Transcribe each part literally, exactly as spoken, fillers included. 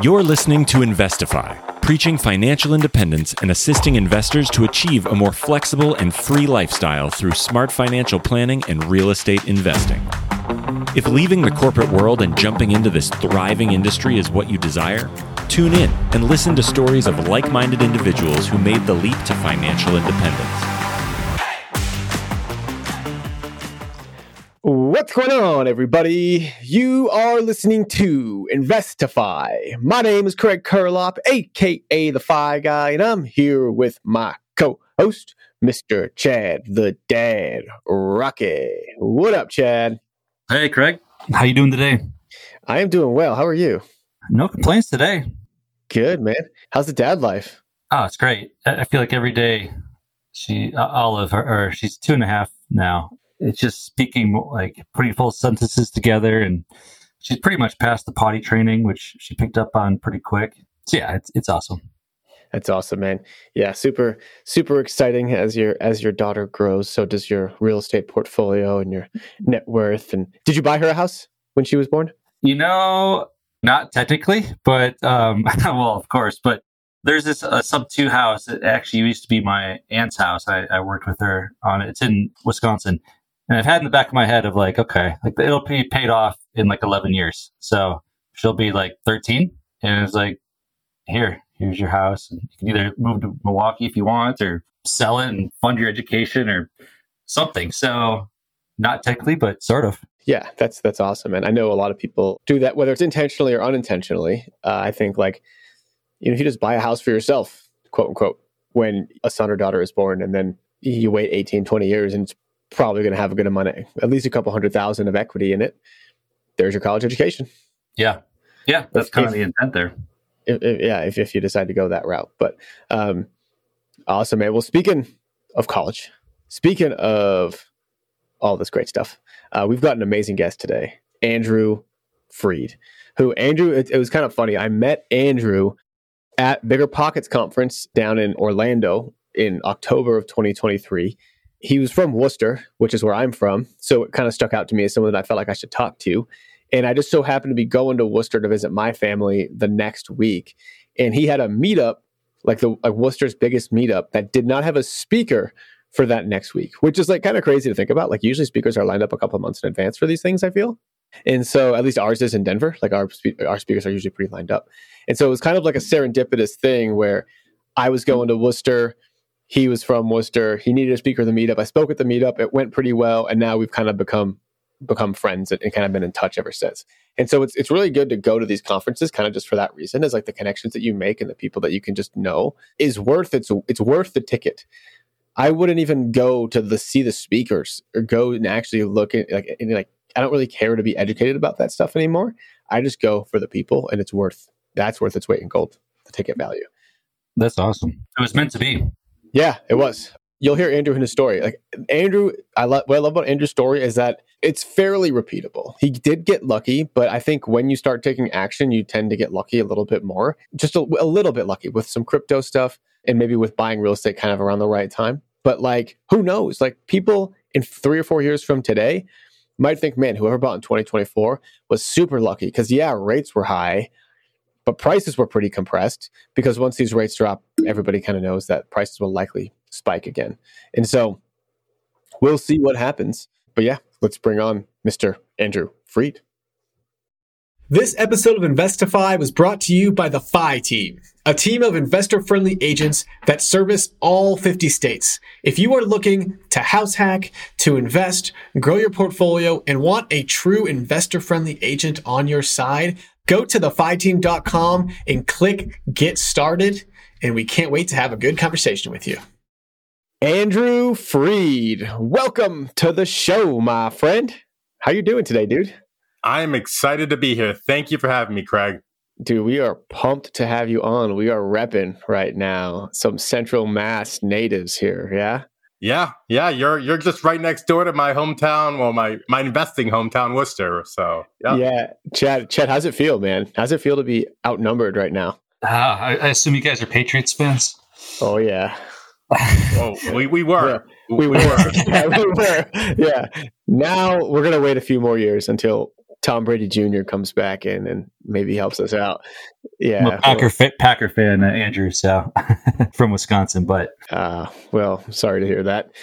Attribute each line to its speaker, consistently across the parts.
Speaker 1: You're listening to Investify, preaching financial independence and assisting investors to achieve a more flexible and free lifestyle through smart financial planning and real estate investing. If leaving the corporate world and jumping into this thriving industry is what you desire, tune in and listen to stories of like-minded individuals who made the leap to financial independence.
Speaker 2: What's going on, everybody? You are listening to Investify. My name is Craig Curlop, aka the Fi Guy, and I'm here with my co-host, Mister Chad the Dad Rocky. What up, Chad?
Speaker 3: Hey, Craig. How you doing today?
Speaker 2: I am doing well. How are you?
Speaker 3: No complaints today.
Speaker 2: Good, man. How's the dad life?
Speaker 3: Oh, it's great. I feel like every day, she uh, Olive, or, or she's two and a half now. It's just speaking, like putting full sentences together, and she's pretty much past the potty training, which she picked up on pretty quick. So yeah, it's it's awesome.
Speaker 2: That's awesome, man. Yeah, super super exciting as your as your daughter grows. So does your real estate portfolio and your net worth. And did you buy her a house when she was born?
Speaker 3: You know, not technically, but um, well, of course. But there's this uh, sub two house that actually used to be my aunt's house. I, I worked with her on it. It's in Wisconsin. And I've had in the back of my head of like, okay, like it'll be paid off in like eleven years. So she'll be like thirteen. And it's like, here, here's your house. And you can either move to Milwaukee if you want, or sell it and fund your education or something. So not technically, but sort of.
Speaker 2: Yeah, that's that's awesome. And I know a lot of people do that, whether it's intentionally or unintentionally. Uh, I think like, you know, if you just buy a house for yourself, quote unquote, when a son or daughter is born, and then you wait eighteen, twenty years and it's probably going to have a good amount of, at least a couple hundred thousand of equity in it. There's your college education.
Speaker 3: Yeah. Yeah. That's
Speaker 2: if,
Speaker 3: kind
Speaker 2: if,
Speaker 3: of the intent there.
Speaker 2: If, if, yeah. If, if you decide to go that route, but um, awesome, man. Well, speaking of college, speaking of all this great stuff, uh, we've got an amazing guest today, Andrew Freed, who Andrew, it, it was kind of funny. I met Andrew at Bigger Pockets conference down in Orlando in October of twenty twenty-three. He was from Worcester, which is where I'm from. So it kind of stuck out to me as someone that I felt like I should talk to. And I just so happened to be going to Worcester to visit my family the next week. And he had a meetup, like the like Worcester's biggest meetup, that did not have a speaker for that next week, which is like kind of crazy to think about. Like usually speakers are lined up a couple of months in advance for these things, I feel. And so at least ours is in Denver. Like our, spe- our speakers are usually pretty lined up. And so it was kind of like a serendipitous thing where I was going to Worcester. He was from Worcester. He needed a speaker at the meetup. I spoke at the meetup. It went pretty well. And now we've kind of become become friends and, and kind of been in touch ever since. And so it's it's really good to go to these conferences kind of just for that reason, is like the connections that you make and the people that you can just know is worth it's it's worth the ticket. I wouldn't even go to the see the speakers or go and actually look at like and like I don't really care to be educated about that stuff anymore. I just go for the people, and it's worth that's worth its weight in gold, the ticket value.
Speaker 3: That's awesome. It was meant to be.
Speaker 2: Yeah, it was. You'll hear Andrew in his story. Like Andrew, I love what I love about Andrew's story is that it's fairly repeatable. He did get lucky, but I think when you start taking action, you tend to get lucky a little bit more. Just a, a little bit lucky with some crypto stuff and maybe with buying real estate kind of around the right time. But like, who knows? Like people in three or four years from today might think, man, whoever bought in twenty twenty-four was super lucky because yeah, rates were high, but prices were pretty compressed because once these rates drop, everybody kind of knows that prices will likely spike again. And so we'll see what happens. But yeah, let's bring on Mister Andrew Freed. This episode of Investify was brought to you by the Fi Team, a team of investor-friendly agents that service all fifty states. If you are looking to house hack, to invest, grow your portfolio, and want a true investor-friendly agent on your side, go to the fi team dot com and click Get Started, and we can't wait to have a good conversation with you. Andrew Freed, welcome to the show, my friend. How you doing today, dude?
Speaker 4: I am excited to be here. Thank you for having me, Craig.
Speaker 2: Dude, we are pumped to have you on. We are repping right now some Central Mass natives here, yeah?
Speaker 4: Yeah, yeah, you're you're just right next door to my hometown, well, my my investing hometown, Worcester. So, yeah.
Speaker 2: Yeah, Chad, Chad, how's it feel, man? How's it feel to be outnumbered right now?
Speaker 3: Uh, I, I assume you guys are Patriots fans?
Speaker 2: Oh, yeah.
Speaker 4: Oh, we, we were.
Speaker 2: Yeah, we, we were. were. yeah, we were. Yeah. Now we're going to wait a few more years until Tom Brady Junior comes back in and maybe helps us out. Yeah,
Speaker 3: I'm a Packer, well, fa- Packer fan, uh, Andrew, so from Wisconsin. But
Speaker 2: uh, well, sorry to hear that.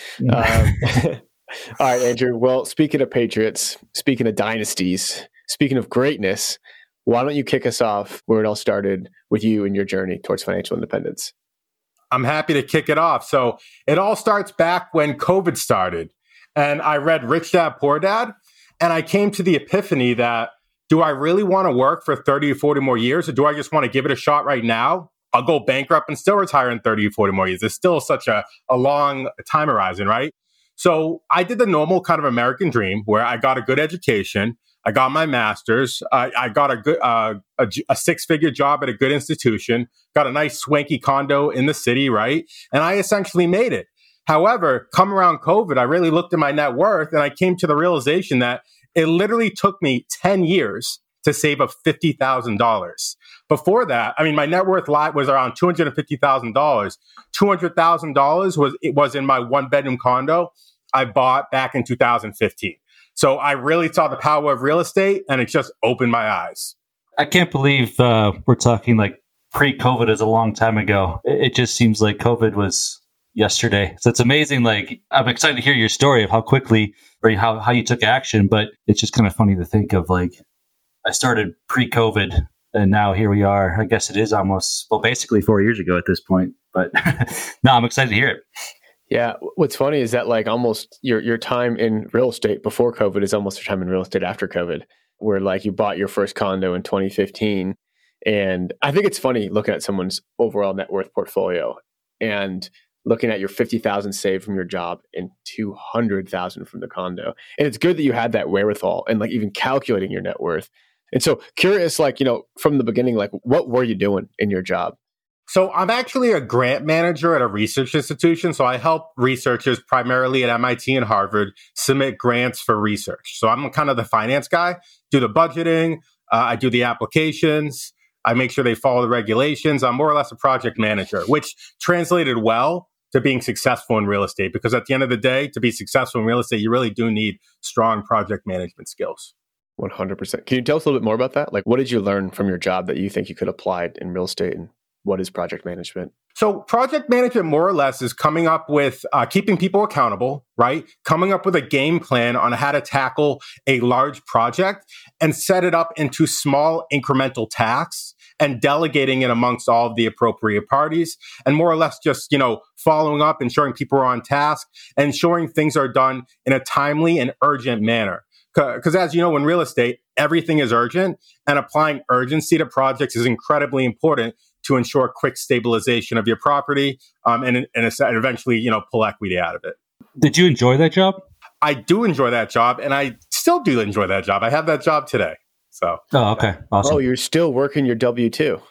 Speaker 2: um, all right, Andrew. Well, speaking of Patriots, speaking of dynasties, speaking of greatness, why don't you kick us off where it all started with you and your journey towards financial independence?
Speaker 4: I'm happy to kick it off. So it all starts back when COVID started, and I read Rich Dad Poor Dad. And I came to the epiphany that, do I really want to work for thirty or forty more years, or do I just want to give it a shot right now? I'll go bankrupt and still retire in thirty or forty more years. It's still such a, a long time horizon, right? So I did the normal kind of American dream where I got a good education. I got my master's. I, I got a good uh, a, a six-figure job at a good institution, got a nice swanky condo in the city, right? And I essentially made it. However, come around COVID, I really looked at my net worth and I came to the realization that it literally took me ten years to save up fifty thousand dollars. Before that, I mean, my net worth was around two hundred fifty thousand dollars. two hundred thousand dollars was, it was in my one bedroom condo I bought back in two thousand fifteen. So I really saw the power of real estate and it just opened my eyes.
Speaker 3: I can't believe uh, we're talking like pre-COVID is a long time ago. It just seems like COVID was yesterday. So it's amazing. Like, I'm excited to hear your story of how quickly or how, how you took action, but it's just kind of funny to think of like, I started pre-COVID and now here we are. I guess it is almost, well, basically four years ago at this point, but no, I'm excited to hear it.
Speaker 2: Yeah. What's funny is that like almost your, your time in real estate before COVID is almost your time in real estate after COVID, where like you bought your first condo in twenty fifteen. And I think it's funny looking at someone's overall net worth portfolio and looking at your fifty thousand saved from your job and two hundred thousand from the condo. And it's good that you had that wherewithal and like even calculating your net worth. And so curious, like, you know, from the beginning, like what were you doing in your job?
Speaker 4: So I'm actually a grant manager at a research institution. So I help researchers primarily at M I T and Harvard submit grants for research. So I'm kind of the finance guy, do the budgeting, uh, I do the applications, I make sure they follow the regulations. I'm more or less a project manager, which translated well to being successful in real estate. Because at the end of the day, to be successful in real estate, you really do need strong project management skills.
Speaker 2: one hundred percent. Can you tell us a little bit more about that? Like, what did you learn from your job that you think you could apply in real estate? And what is project management?
Speaker 4: So project management more or less is coming up with, uh, keeping people accountable, right? Coming up with a game plan on how to tackle a large project and set it up into small incremental tasks and delegating it amongst all of the appropriate parties, and more or less just, you know, following up, ensuring people are on task, and ensuring things are done in a timely and urgent manner. Because as you know, in real estate, everything is urgent, and applying urgency to projects is incredibly important to ensure quick stabilization of your property, um, and, and, and eventually, you know, pull equity out of it.
Speaker 3: Did you enjoy that job?
Speaker 4: I do enjoy that job, and I still do enjoy that job. I have that job today. So.
Speaker 3: Oh, okay. Awesome.
Speaker 2: Oh, you're still working your W two.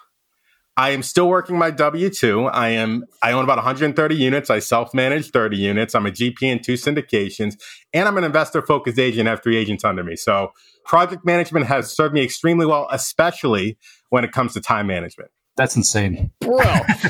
Speaker 4: I am still working my W two. I am. I own about one hundred thirty units. I self-manage thirty units. I'm a G P in two syndications, and I'm an investor-focused agent. I have three agents under me. So project management has served me extremely well, especially when it comes to time management.
Speaker 3: That's insane,
Speaker 2: bro.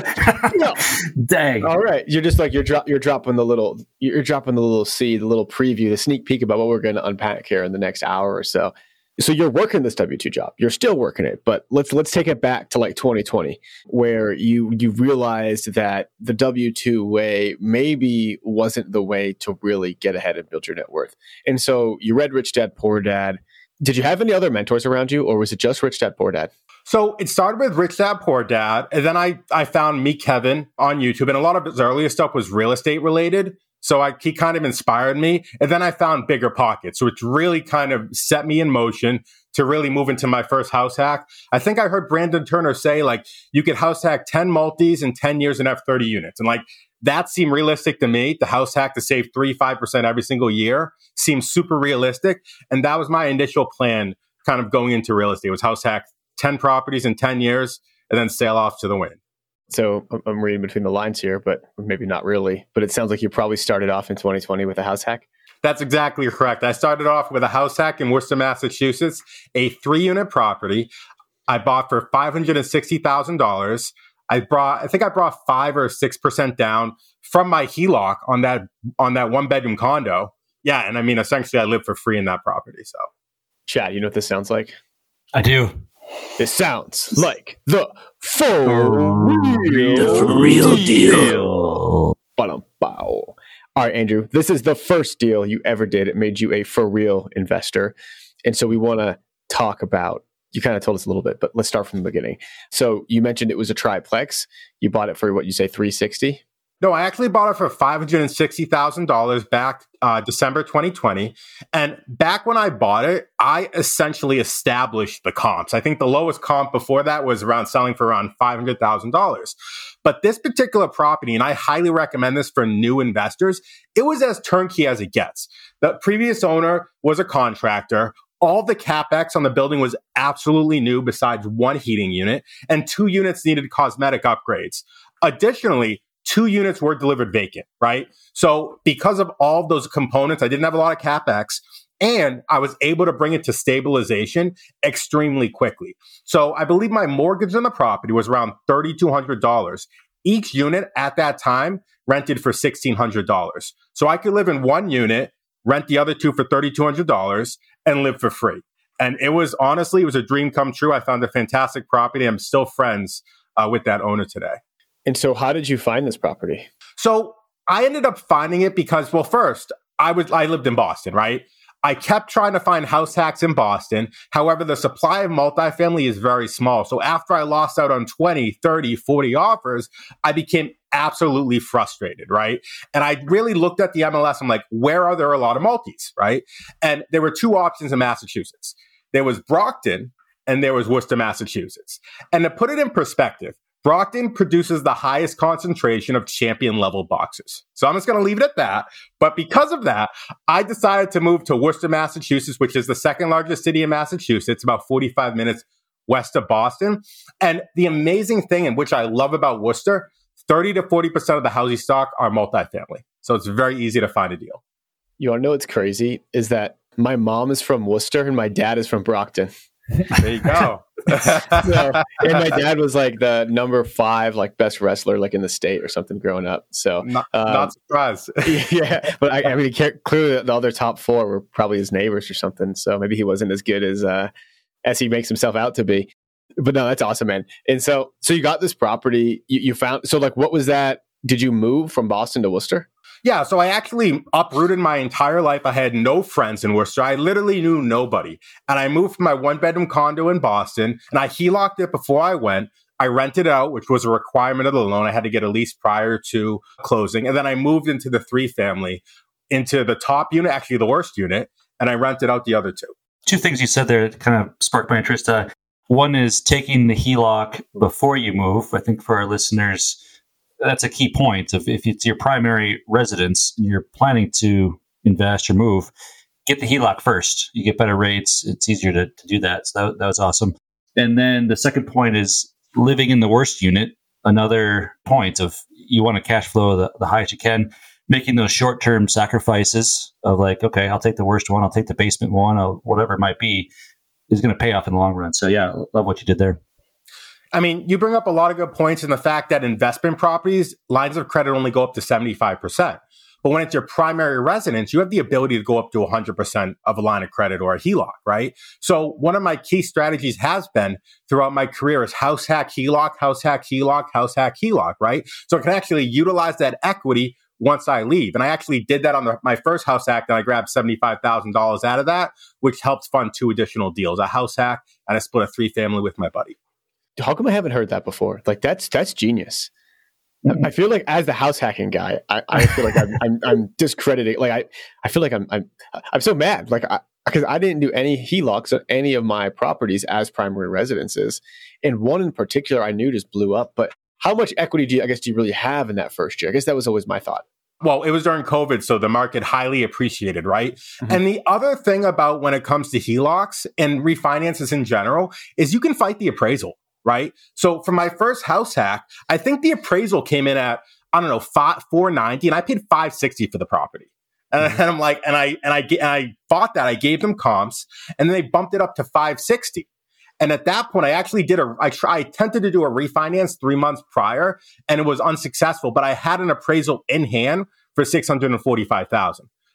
Speaker 2: No.
Speaker 3: Dang.
Speaker 2: All right, you're just like you're drop you're dropping the little you're dropping the little seed, the little preview, the sneak peek about what we're going to unpack here in the next hour or so. So you're working this W two job. You're still working it, but let's let's take it back to like twenty twenty, where you you realized that the W two way maybe wasn't the way to really get ahead and build your net worth. And so you read Rich Dad Poor Dad. Did you have any other mentors around you, or was it just Rich Dad Poor Dad?
Speaker 4: So it started with Rich Dad Poor Dad, and then I I found Meet Kevin on YouTube, and a lot of his earlier stuff was real estate related. So I, he kind of inspired me. And then I found Bigger Pockets, which really kind of set me in motion to really move into my first house hack. I think I heard Brandon Turner say, like, you could house hack ten multis in ten years and have thirty units. And like, that seemed realistic to me. The house hack to save three, five percent every single year seems super realistic. And that was my initial plan kind of going into real estate, was house hack ten properties in ten years and then sail off to the wind.
Speaker 2: So I'm reading between the lines here, but maybe not really. But it sounds like you probably started off in twenty twenty with a house hack.
Speaker 4: That's exactly correct. I started off with a house hack in Worcester, Massachusetts, a three-unit property. I bought for five hundred sixty thousand dollars. I brought, I think I brought five or six percent down from my H E L O C on that on that one-bedroom condo. Yeah, and I mean, essentially, I lived for free in that property. So.
Speaker 2: Chad, you know what this sounds like?
Speaker 3: I do.
Speaker 2: This sounds like the for real,
Speaker 3: for real deal.
Speaker 2: deal. All right, Andrew, this is the first deal you ever did. It made you a for real investor. And so we want to talk about, you kind of told us a little bit, but let's start from the beginning. So you mentioned it was a triplex. You bought it for what you say, three sixty?
Speaker 4: No, I actually bought it for five hundred sixty thousand dollars back uh, December twenty twenty. And back when I bought it, I essentially established the comps. I think the lowest comp before that was around selling for around five hundred thousand dollars. But this particular property, and I highly recommend this for new investors, it was as turnkey as it gets. The previous owner was a contractor. All the CapEx on the building was absolutely new besides one heating unit, and two units needed cosmetic upgrades. Additionally, two units were delivered vacant, right? So because of all of those components, I didn't have a lot of CapEx, and I was able to bring it to stabilization extremely quickly. So I believe my mortgage on the property was around three thousand two hundred dollars. Each unit at that time rented for one thousand six hundred dollars. So I could live in one unit, rent the other two for three thousand two hundred dollars, and live for free. And it was honestly, it was a dream come true. I found a fantastic property. I'm still friends uh, with that owner today.
Speaker 2: And so how did you find this property?
Speaker 4: So I ended up finding it because, well, first, I was I lived in Boston, right? I kept trying to find house hacks in Boston. However, the supply of multifamily is very small. So after I lost out on twenty, thirty, forty offers, I became absolutely frustrated, right? And I really looked at the M L S. I'm like, where are there a lot of multis, right? And there were two options in Massachusetts. There was Brockton and there was Worcester, Massachusetts. And to put it in perspective, Brockton produces the highest concentration of champion level boxes. So I'm just going to leave it at that. But because of that, I decided to move to Worcester, Massachusetts, which is the second largest city in Massachusetts, about forty-five minutes west of Boston. And the amazing thing, and which I love about Worcester, thirty to forty percent of the housing stock are multifamily. So it's very easy to find a deal.
Speaker 2: You want to know what's crazy is that my mom is from Worcester and my dad is from Brockton.
Speaker 4: There you go.
Speaker 2: So, and my dad was like the number five, like best wrestler, like in the state or something growing up. So
Speaker 4: not,
Speaker 2: um,
Speaker 4: not surprised.
Speaker 2: Yeah, but I, I mean, clearly the other top four were probably his neighbors or something. So maybe he wasn't as good as uh, as he makes himself out to be. But no, that's awesome, man. And so, so you got this property. You, you found. So, like, what was that? Did you move from Boston to Worcester?
Speaker 4: Yeah, so I actually uprooted my entire life. I had no friends in Worcester. I literally knew nobody. And I moved from my one-bedroom condo in Boston, and I H E L O'd it before I went. I rented it out, which was a requirement of the loan. I had to get a lease prior to closing. And then I moved into the three-family, into the top unit, actually the worst unit, and I rented out the other two.
Speaker 3: Two things you said there that kind of sparked my interest. Uh, one is taking the H E L O C before you move. I think for our listeners, that's a key point. Of if it's your primary residence and you're planning to invest or move, get the H E L O C first. You get better rates. It's easier to, to do that. So that, that was awesome. And then the second point is living in the worst unit. Another point of you want to cash flow the, the highest you can, making those short-term sacrifices of like, okay, I'll take the worst one. I'll take the basement one or whatever it might be is going to pay off in the long run. So yeah, love what you did there.
Speaker 4: I mean, you bring up a lot of good points in the fact that investment properties, lines of credit only go up to seventy-five percent. But when it's your primary residence, you have the ability to go up to one hundred percent of a line of credit or a H E L O C, right? So one of my key strategies has been throughout my career is house hack H E L O C, house hack H E L O C, house hack H E L O C, right? So I can actually utilize that equity once I leave. And I actually did that on the, my first house hack, and I grabbed seventy-five thousand dollars out of that, which helps fund two additional deals, a house hack and I split a three family with my buddy.
Speaker 2: How come I haven't heard that before? Like that's that's genius. Mm-hmm. I feel like as the house hacking guy, I, I feel like I'm, I'm I'm discrediting. Like I, I feel like I'm I'm I'm so mad. Like I, because I didn't do any H E L O Cs on any of my properties as primary residences, and one in particular I knew just blew up. But how much equity do you, I guess, do you really have in that first year? I guess that was always my thought.
Speaker 4: Well, it was during COVID, so the market highly appreciated, right? Mm-hmm. And the other thing about when it comes to H E L O Cs and refinances in general is you can fight the appraisal. Right. So for my first house hack, I think the appraisal came in at, I don't know, five, four ninety, and I paid five sixty for the property. And, mm-hmm. and I'm like, and I, and I, and I bought that. I gave them comps and then they bumped it up to five sixty. And at that point, I actually did a, I try, I attempted to do a refinance three months prior and it was unsuccessful, but I had an appraisal in hand for six hundred forty-five thousand.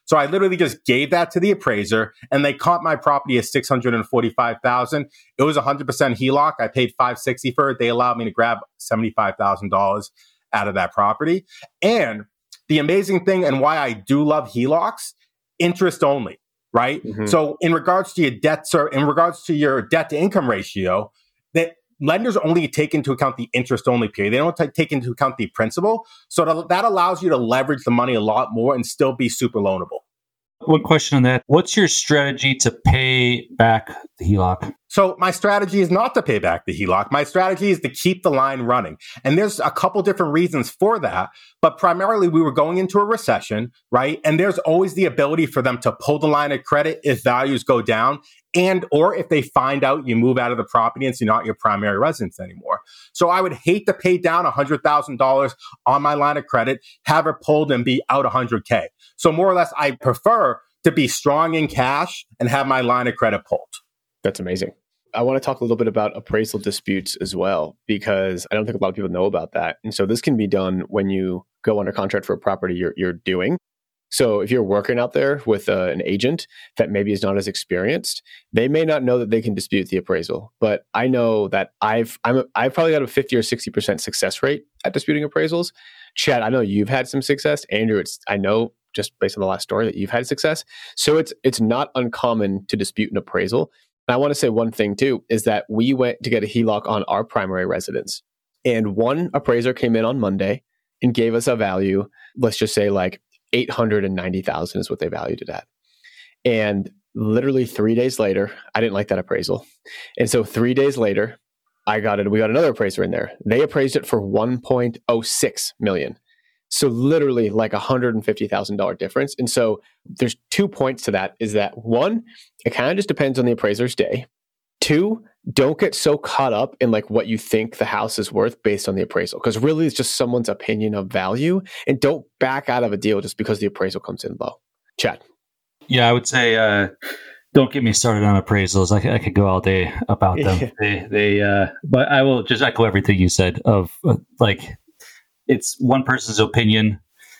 Speaker 4: So I literally just gave that to the appraiser, and they caught my property at six hundred forty-five thousand dollars. It was one hundred percent H E L O C. I paid five hundred sixty dollars for it. They allowed me to grab seventy-five thousand dollars out of that property. And the amazing thing, and why I do love H E L O Cs, interest only, right? Mm-hmm. So in regards to your debt, sir, in regards to your debt to income ratio, that lenders only take into account the interest only period. They don't t- take into account the principal. So to, that allows you to leverage the money a lot more and still be super loanable.
Speaker 3: One question on that. What's your strategy to pay back the H E L O C?
Speaker 4: So my strategy is not to pay back the H E L O C. My strategy is to keep the line running. And there's a couple different reasons for that. But primarily, we were going into a recession, right? And there's always the ability for them to pull the line of credit if values go down, and or if they find out you move out of the property and it's not your primary residence anymore. So I would hate to pay down one hundred thousand dollars on my line of credit, have it pulled, and be out one hundred K. So more or less, I prefer to be strong in cash and have my line of credit pulled.
Speaker 2: That's amazing. I want to talk a little bit about appraisal disputes as well, because I don't think a lot of people know about that. And so this can be done when you go under contract for a property you're, you're doing. So if you're working out there with uh, an agent that maybe is not as experienced, they may not know that they can dispute the appraisal. But I know that I've I'm a, I've probably got a fifty or sixty percent success rate at disputing appraisals. Chad, I know you've had some success. Andrew, it's I know just based on the last story that you've had success. So it's it's not uncommon to dispute an appraisal. And I want to say one thing too, is that we went to get a H E L O C on our primary residence. And one appraiser came in on Monday and gave us a value, let's just say like eight hundred ninety thousand is what they valued it at. And literally three days later, I didn't like that appraisal. And so three days later, I got it. We got another appraiser in there. They appraised it for one point oh six million. So literally like a one hundred fifty thousand dollars difference. And so there's two points to that is that one, it kind of just depends on the appraiser's day. Two, don't get so caught up in like what you think the house is worth based on the appraisal, because really it's just someone's opinion of value, and don't back out of a deal just because the appraisal comes in low. Chad.
Speaker 3: Yeah, I would say uh, don't get me started on appraisals. I, I could go all day about them.
Speaker 2: Yeah.
Speaker 3: They, they, uh, but I will just echo everything you said of uh, like, it's one person's opinion.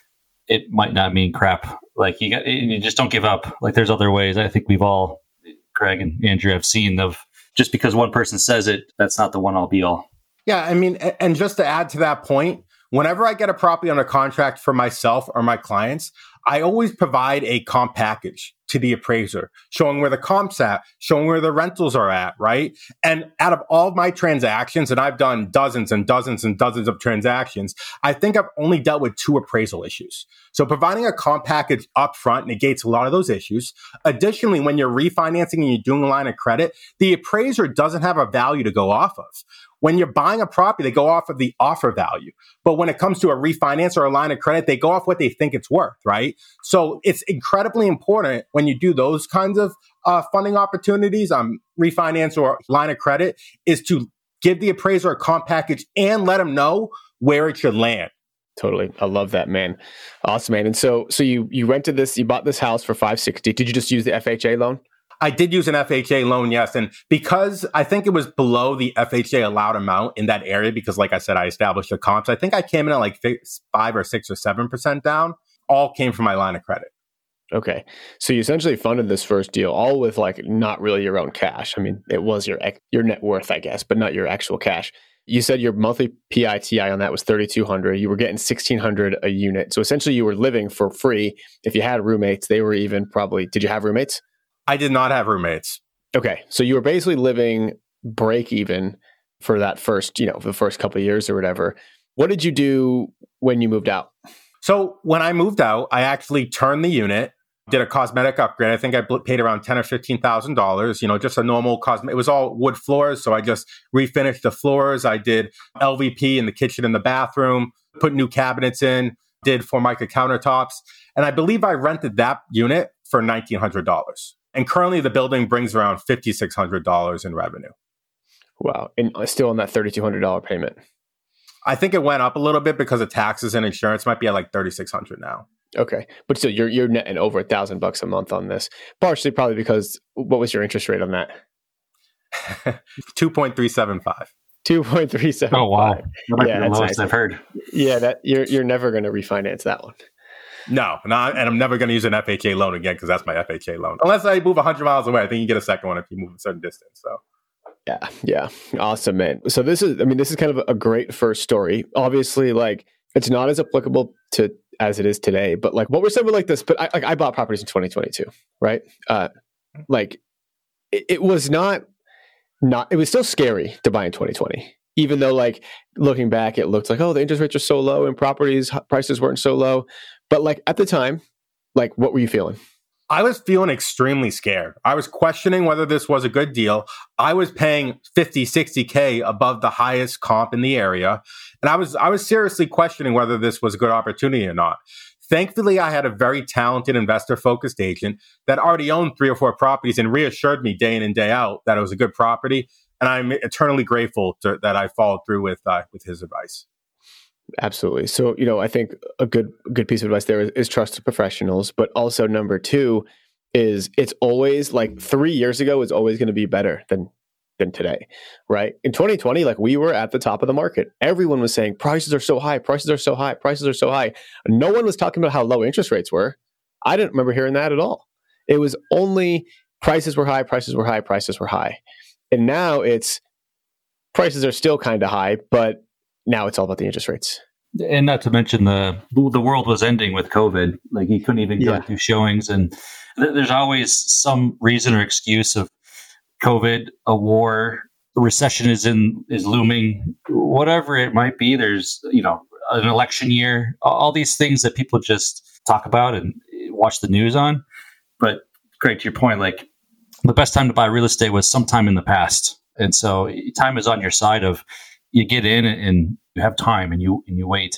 Speaker 3: It might not mean crap. Like you got, you just don't give up. Like there's other ways. I think we've all, Greg and Andrew, have seen of just because one person says it, that's not the one all be all.
Speaker 4: Yeah, I mean, and just to add to that point, whenever I get a property under contract for myself or my clients, I always provide a comp package to the appraiser, showing where the comp's at, showing where the rentals are at, right? And out of all of my transactions, and I've done dozens and dozens and dozens of transactions, I think I've only dealt with two appraisal issues. So providing a comp package up front negates a lot of those issues. Additionally, when you're refinancing and you're doing a line of credit, the appraiser doesn't have a value to go off of. When you're buying a property, they go off of the offer value. But when it comes to a refinance or a line of credit, they go off what they think it's worth, right? So it's incredibly important when you do those kinds of uh, funding opportunities, um, refinance or line of credit, is to give the appraiser a comp package and let them know where it should land.
Speaker 2: Totally. I love that, man. Awesome, man. And so so you you rented this, you bought this house for five hundred sixty. Did you just use the F H A loan?
Speaker 4: I did use an F H A loan, yes. And because I think it was below the F H A allowed amount in that area, because like I said, I established the comps. I think I came in at like five or six or seven percent down. All came from my line of credit.
Speaker 2: Okay. So you essentially funded this first deal all with like not really your own cash. I mean, it was your your net worth, I guess, but not your actual cash. You said your monthly P I T I on that was thirty-two hundred dollars. You were getting sixteen hundred dollars a unit. So essentially you were living for free. If you had roommates, they were even probably, did you have roommates?
Speaker 4: I did not have roommates.
Speaker 2: Okay. So you were basically living break even for that first, you know, the first couple of years or whatever. What did you do when you moved out?
Speaker 4: So when I moved out, I actually turned the unit, did a cosmetic upgrade. I think I paid around ten thousand dollars or fifteen thousand dollars, you know, just a normal cosmetic. It was all wood floors. So I just refinished the floors. I did L V P in the kitchen and the bathroom, put new cabinets in, did Formica countertops. And I believe I rented that unit for nineteen hundred dollars. And currently the building brings around five thousand six hundred dollars in revenue.
Speaker 2: Wow. And still on that three thousand two hundred dollars payment.
Speaker 4: I think it went up a little bit because of taxes and insurance. Might be at like three thousand six hundred dollars now.
Speaker 2: Okay. But still, you're you're netting over a thousand bucks a month on this. Partially probably because, what was your interest rate on that?
Speaker 4: two point three seven five.
Speaker 2: two point three seven five.
Speaker 3: Oh, wow. That might
Speaker 2: Yeah,
Speaker 3: be the
Speaker 2: that's
Speaker 3: lowest
Speaker 2: nice.
Speaker 3: I've heard.
Speaker 2: Yeah, that you're you're never going to refinance that one.
Speaker 4: No, not, and I'm never going to use an F H A loan again because that's my F H A loan. Unless I move one hundred miles away, I think you get a second one if you move a certain distance. So,
Speaker 2: yeah, yeah, awesome, man. So this is, I mean, this is kind of a great first story. Obviously, like it's not as applicable to as it is today, but like what were some of like this? But I, like I bought properties in twenty twenty-two, right? Uh, like it, it was not, not it was still scary to buy in twenty twenty. Even though, like, looking back, it looked like, oh, the interest rates are so low and properties prices weren't so low. But, like, at the time, like, what were you feeling?
Speaker 4: I was feeling extremely scared. I was questioning whether this was a good deal. I was paying fifty, sixty K above the highest comp in the area. And I was I was seriously questioning whether this was a good opportunity or not. Thankfully, I had a very talented investor-focused agent that already owned three or four properties and reassured me day in and day out that it was a good property. And I'm eternally grateful to, that I followed through with uh, with his advice.
Speaker 2: Absolutely. So, you know, I think a good good piece of advice there is, is trust the professionals. But also number two is it's always like three years ago is always going to be better than than today, right? In twenty twenty, like we were at the top of the market. Everyone was saying prices are so high, prices are so high, prices are so high. No one was talking about how low interest rates were. I didn't remember hearing that at all. It was only prices were high, prices were high, prices were high. And now it's prices are still kind of high, but now it's all about the interest rates.
Speaker 3: And not to mention the the world was ending with COVID. Like you couldn't even go
Speaker 2: yeah.
Speaker 3: do showings. And th- there's always some reason or excuse of COVID, a war, a recession is in is looming, whatever it might be. There's, you know, an election year, all these things that people just talk about and watch the news on. But great, to your point, like the best time to buy real estate was sometime in the past. And so time is on your side of you get in and you have time and you and you wait.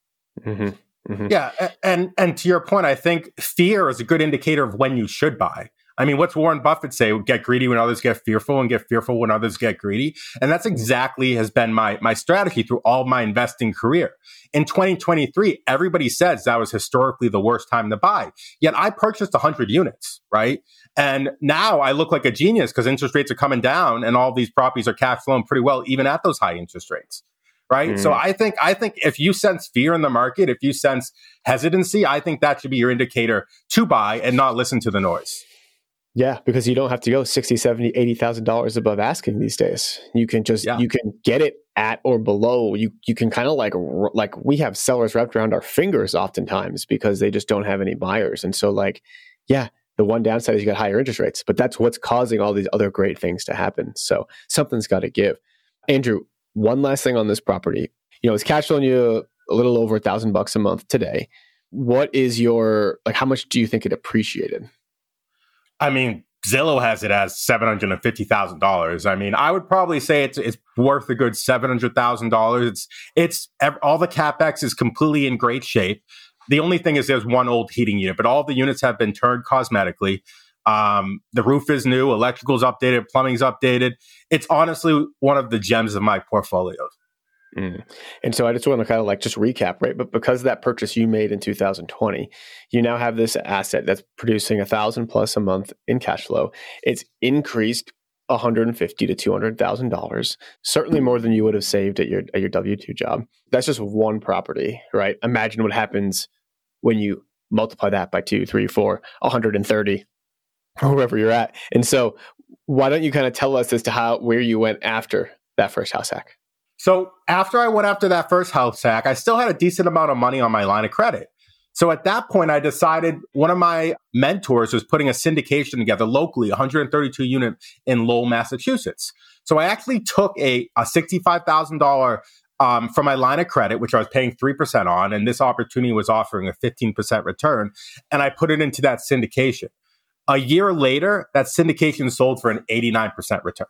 Speaker 2: Mm-hmm. Mm-hmm.
Speaker 4: Yeah. And, and to your point, I think fear is a good indicator of when you should buy. I mean, what's Warren Buffett say? Get greedy when others get fearful and get fearful when others get greedy. And that's exactly has been my, my strategy through all my investing career. In twenty twenty-three, everybody says that was historically the worst time to buy. Yet I purchased one hundred units, right? And now I look like a genius because interest rates are coming down and all these properties are cash flowing pretty well, even at those high interest rates. Right. Mm. So I think I think if you sense fear in the market, if you sense hesitancy, I think that should be your indicator to buy and not listen to the noise.
Speaker 2: Yeah, because you don't have to go sixty, seventy, eighty thousand dollars above asking these days. You can just yeah. you can get it at or below. You you can kind of like like we have sellers wrapped around our fingers oftentimes because they just don't have any buyers. And so like, yeah, the one downside is you got higher interest rates, but that's what's causing all these other great things to happen. So something's got to give. Andrew, one last thing on this property. You know, it's cash flowing you a little over a thousand bucks a month today. What is your like? How much do you think it appreciated?
Speaker 4: I mean, Zillow has it as seven hundred fifty thousand dollars. I mean, I would probably say it's it's worth a good seven hundred thousand dollars. It's it's all the CapEx is completely in great shape. The only thing is there's one old heating unit, but all the units have been turned cosmetically. Um, the roof is new, electrical's updated, plumbing's updated. It's honestly one of the gems of my portfolio.
Speaker 2: Mm. And so I just want to kind of like just recap, right? But because of that purchase you made in two thousand twenty, you now have this asset that's producing a thousand plus a month in cash flow. It's increased one hundred fifty to two hundred thousand dollars, certainly more than you would have saved at your at your W two job. That's just one property, right? Imagine what happens when you multiply that by two, three, four, one hundred thirty, or wherever you're at. And so, why don't you kind of tell us as to how where you went after that first house hack?
Speaker 4: So after I went after that first house hack, I still had a decent amount of money on my line of credit. So at that point, I decided one of my mentors was putting a syndication together locally, one hundred thirty-two unit in Lowell, Massachusetts. So I actually took a, a sixty-five thousand dollars um, from my line of credit, which I was paying three percent on, and this opportunity was offering a fifteen percent return, and I put it into that syndication. A year later, that syndication sold for an eighty-nine percent return.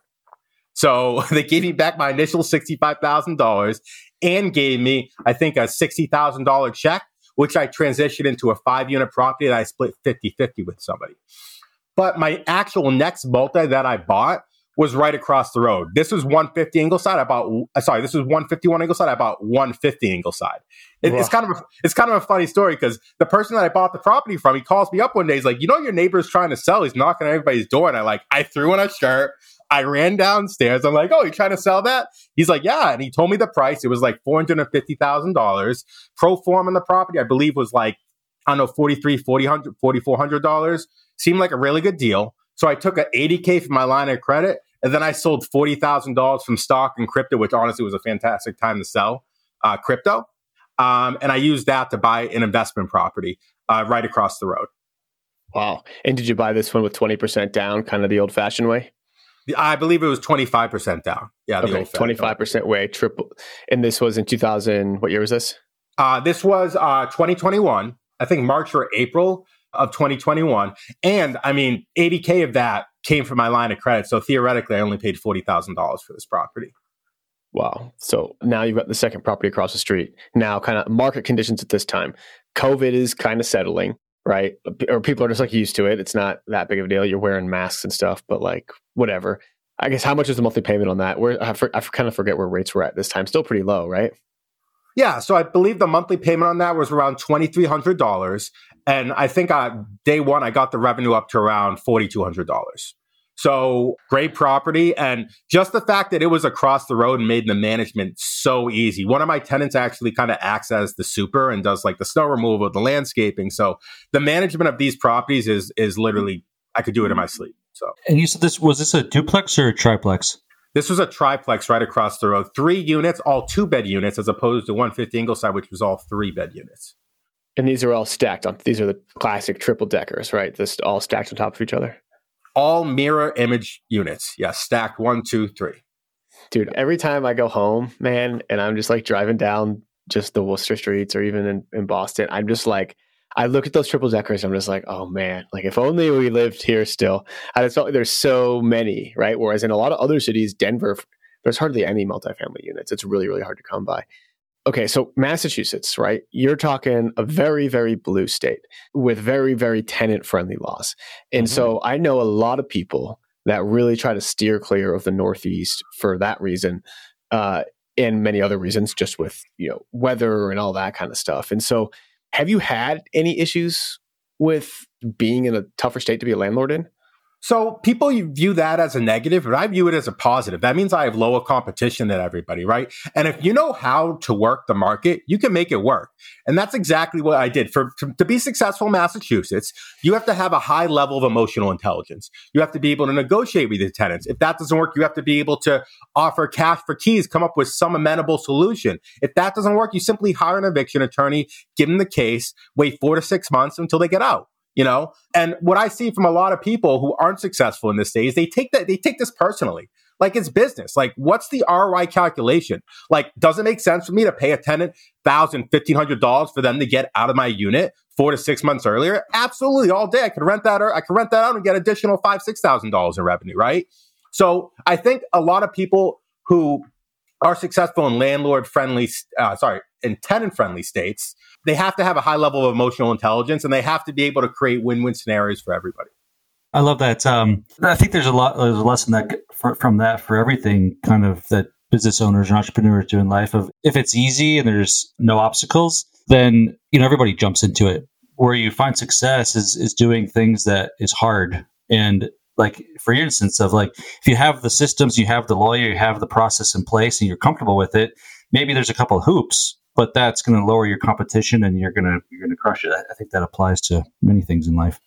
Speaker 4: So they gave me back my initial sixty-five thousand dollars and gave me, I think, a sixty thousand dollars check, which I transitioned into a five-unit property that I split fifty-fifty with somebody. But my actual next multi that I bought was right across the road. This was one fifty Ingleside. I bought, sorry, this was one fifty-one Ingleside. I bought one fifty Ingleside. It, it's kind of a, it's kind of a funny story because the person that I bought the property from, he calls me up one day. He's like, you know, your neighbor's trying to sell. He's knocking on everybody's door. And I like, I threw on a shirt. I ran downstairs. I'm like, oh, you're trying to sell that? He's like, yeah. And he told me the price. It was like four hundred fifty thousand dollars. Pro forma on the property, I believe, was like I don't know, forty-three, forty, forty-four hundred dollars. Seemed like a really good deal. So I took a eighty K from my line of credit, and then I sold forty thousand dollars from stock and crypto, which honestly was a fantastic time to sell uh, crypto. Um, and I used that to buy an investment property uh, right across the road.
Speaker 2: Wow. And did you buy this one with twenty percent down, kind of the old-fashioned way?
Speaker 4: I believe it was twenty-five percent down. Yeah, the
Speaker 2: okay,
Speaker 4: old
Speaker 2: twenty-five percent way, triple. And this was in two thousand, what year was this?
Speaker 4: Uh, this was uh, twenty twenty-one, I think March or April of twenty twenty-one. And I mean, eighty K of that came from my line of credit. So theoretically, I only paid forty thousand dollars for this property.
Speaker 2: Wow. So now you've got the second property across the street. Now kind of market conditions at this time. COVID is kind of settling, right? Or people are just like used to it. It's not that big of a deal. You're wearing masks and stuff, but like whatever. I guess how much is the monthly payment on that? Where I, for, I kind of forget where rates were at this time. Still pretty low, right?
Speaker 4: Yeah. So I believe the monthly payment on that was around twenty-three hundred dollars. And I think uh, day one, I got the revenue up to around forty-two hundred dollars. So great property. And just the fact that it was across the road made the management so easy. One of my tenants actually kind of acts as the super and does like the snow removal, the landscaping. So the management of these properties is is literally, I could do it in my sleep. So.
Speaker 3: And you said this, was this a duplex or a triplex?
Speaker 4: This was a triplex right across the road. Three units, all two bed units, as opposed to one fifty Ingleside, which was all three bed units.
Speaker 2: And these are all stacked on, these are the classic triple deckers, right? This all stacked on top of each other.
Speaker 4: All mirror image units. Yes, stacked one, two, three.
Speaker 2: Dude, every time I go home, man, and I'm just like driving down just the Worcester streets or even in, in Boston, I'm just like, I look at those triple deckers, I'm just like, oh man, like if only we lived here still. I just felt like there's so many, right? Whereas in a lot of other cities, Denver, there's hardly any multifamily units. It's really, really hard to come by. Okay, so Massachusetts, right? You're talking a very, very blue state with very, very tenant-friendly laws. And mm-hmm. so I know a lot of people that really try to steer clear of the Northeast for that reason, uh, and many other reasons, just with, you know, weather and all that kind of stuff. And so have you had any issues with being in a tougher state to be a landlord in?
Speaker 4: So people view that as a negative, but I view it as a positive. That means I have lower competition than everybody, right? And if you know how to work the market, you can make it work. And that's exactly what I did. For to, to be successful in Massachusetts, you have to have a high level of emotional intelligence. You have to be able to negotiate with your tenants. If that doesn't work, you have to be able to offer cash for keys, come up with some amenable solution. If that doesn't work, you simply hire an eviction attorney, give them the case, wait four to six months until they get out. You know, and what I see from a lot of people who aren't successful in this state is they take that, they take this personally. Like it's business. Like what's the R O I calculation? Like, does it make sense for me to pay a tenant one thousand dollars, fifteen hundred dollars for them to get out of my unit four to six months earlier? Absolutely. All day. I could rent that, or I could rent that out and get additional five, six thousand dollars in revenue. Right. So I think a lot of people who are successful in landlord friendly, uh, sorry, in tenant friendly states, they have to have a high level of emotional intelligence and they have to be able to create win-win scenarios for everybody.
Speaker 3: I love that. Um, I think there's a lot, there's a lesson that for, from that for everything kind of that business owners and entrepreneurs do in life of if it's easy and there's no obstacles, then, you know, everybody jumps into it. Where you find success is, is doing things that is hard. And like, for instance, of like, if you have the systems, you have the lawyer, you have the process in place and you're comfortable with it, maybe there's a couple of hoops, but that's going to lower your competition and you're going to, you're going to crush it. I think that applies to many things in life.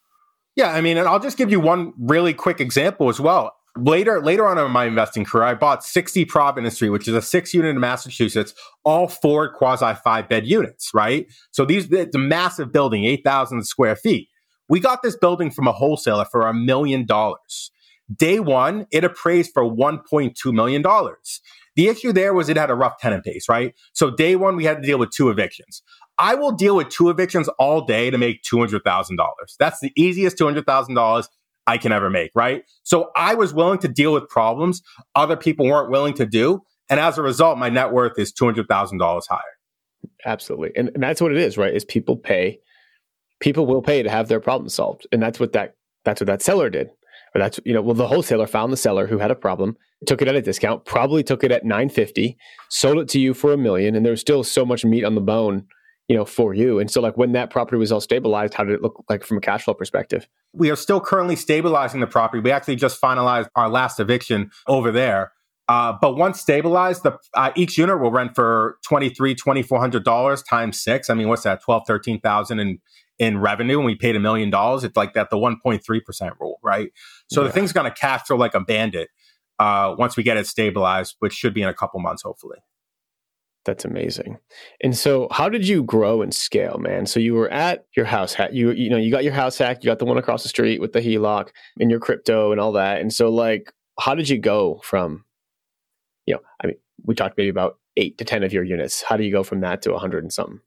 Speaker 4: Yeah. I mean, and I'll just give you one really quick example as well. Later, later on in my investing career, I bought sixty Providence Street, which is a six unit in Massachusetts, all four quasi five bed units, right? So these, it's a massive building, eight thousand square feet. We got this building from a wholesaler for a million dollars. Day one, it appraised for one point two million dollars. The issue there was it had a rough tenant base, right? So day one, we had to deal with two evictions. I will deal with two evictions all day to make two hundred thousand dollars. That's the easiest two hundred thousand dollars I can ever make, right? So I was willing to deal with problems other people weren't willing to do. And as a result, my net worth is two hundred thousand dollars higher.
Speaker 2: Absolutely. And, and that's what it is, right? Is people pay, people will pay to have their problem solved. And that's what that, that's what that seller did. Or that's, you know, well, the wholesaler found the seller who had a problem, took it at a discount, probably took it at nine fifty, sold it to you for a million. And there's still so much meat on the bone, you know, for you. And so like when that property was all stabilized, how did it look like from a cash flow perspective?
Speaker 4: We are still currently stabilizing the property. We actually just finalized our last eviction over there. Uh, but once stabilized, the uh, each unit will rent for twenty-three, twenty-four hundred dollars times six. I mean, what's that? twelve, thirteen thousand in in revenue, and we paid a million dollars. It's like that, the one point three percent rule, right? So yeah. The thing's going to cash flow like a bandit uh, once we get it stabilized, which should be in a couple months, hopefully.
Speaker 2: That's amazing. And so, how did you grow and scale, man? So you were at your house hack. You you know you got your house hack. You got the one across the street with the H E L O C and your crypto and all that. And so, like, how did you go from, you know, I mean, we talked maybe about eight to ten of your units. How do you go from that to a hundred and something?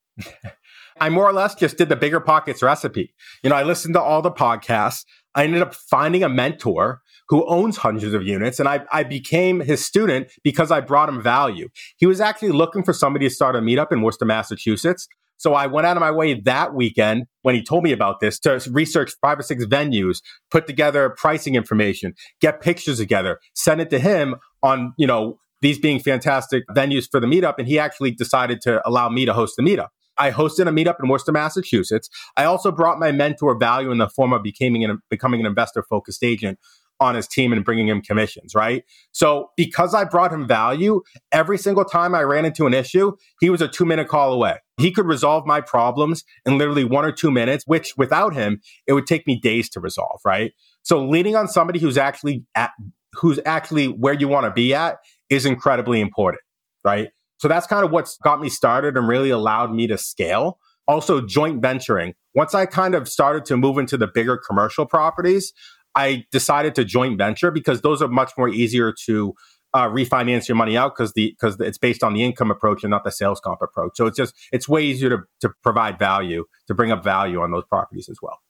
Speaker 4: I more or less just did the Bigger Pockets recipe. You know, I listened to all the podcasts. I ended up finding a mentor who owns hundreds of units, and I, I became his student because I brought him value. He was actually looking for somebody to start a meetup in Worcester, Massachusetts. So I went out of my way that weekend when he told me about this to research five or six venues, put together pricing information, get pictures together, send it to him on, you know, these being fantastic venues for the meetup. And he actually decided to allow me to host the meetup. I hosted a meetup in Worcester, Massachusetts. I also brought my mentor value in the form of becoming an, becoming an investor-focused agent on his team and bringing him commissions, right? So because I brought him value, every single time I ran into an issue, he was a two-minute call away. He could resolve my problems in literally one or two minutes, which without him, it would take me days to resolve, right? So leaning on somebody who's actually at, who's actually where you want to be at is incredibly important, right? So that's kind of what's got me started and really allowed me to scale. Also, joint venturing. Once I kind of started to move into the bigger commercial properties, I decided to joint venture because those are much more easier to uh, refinance your money out because the because it's based on the income approach and not the sales comp approach. So it's just it's way easier to to provide value, to bring up value on those properties as well.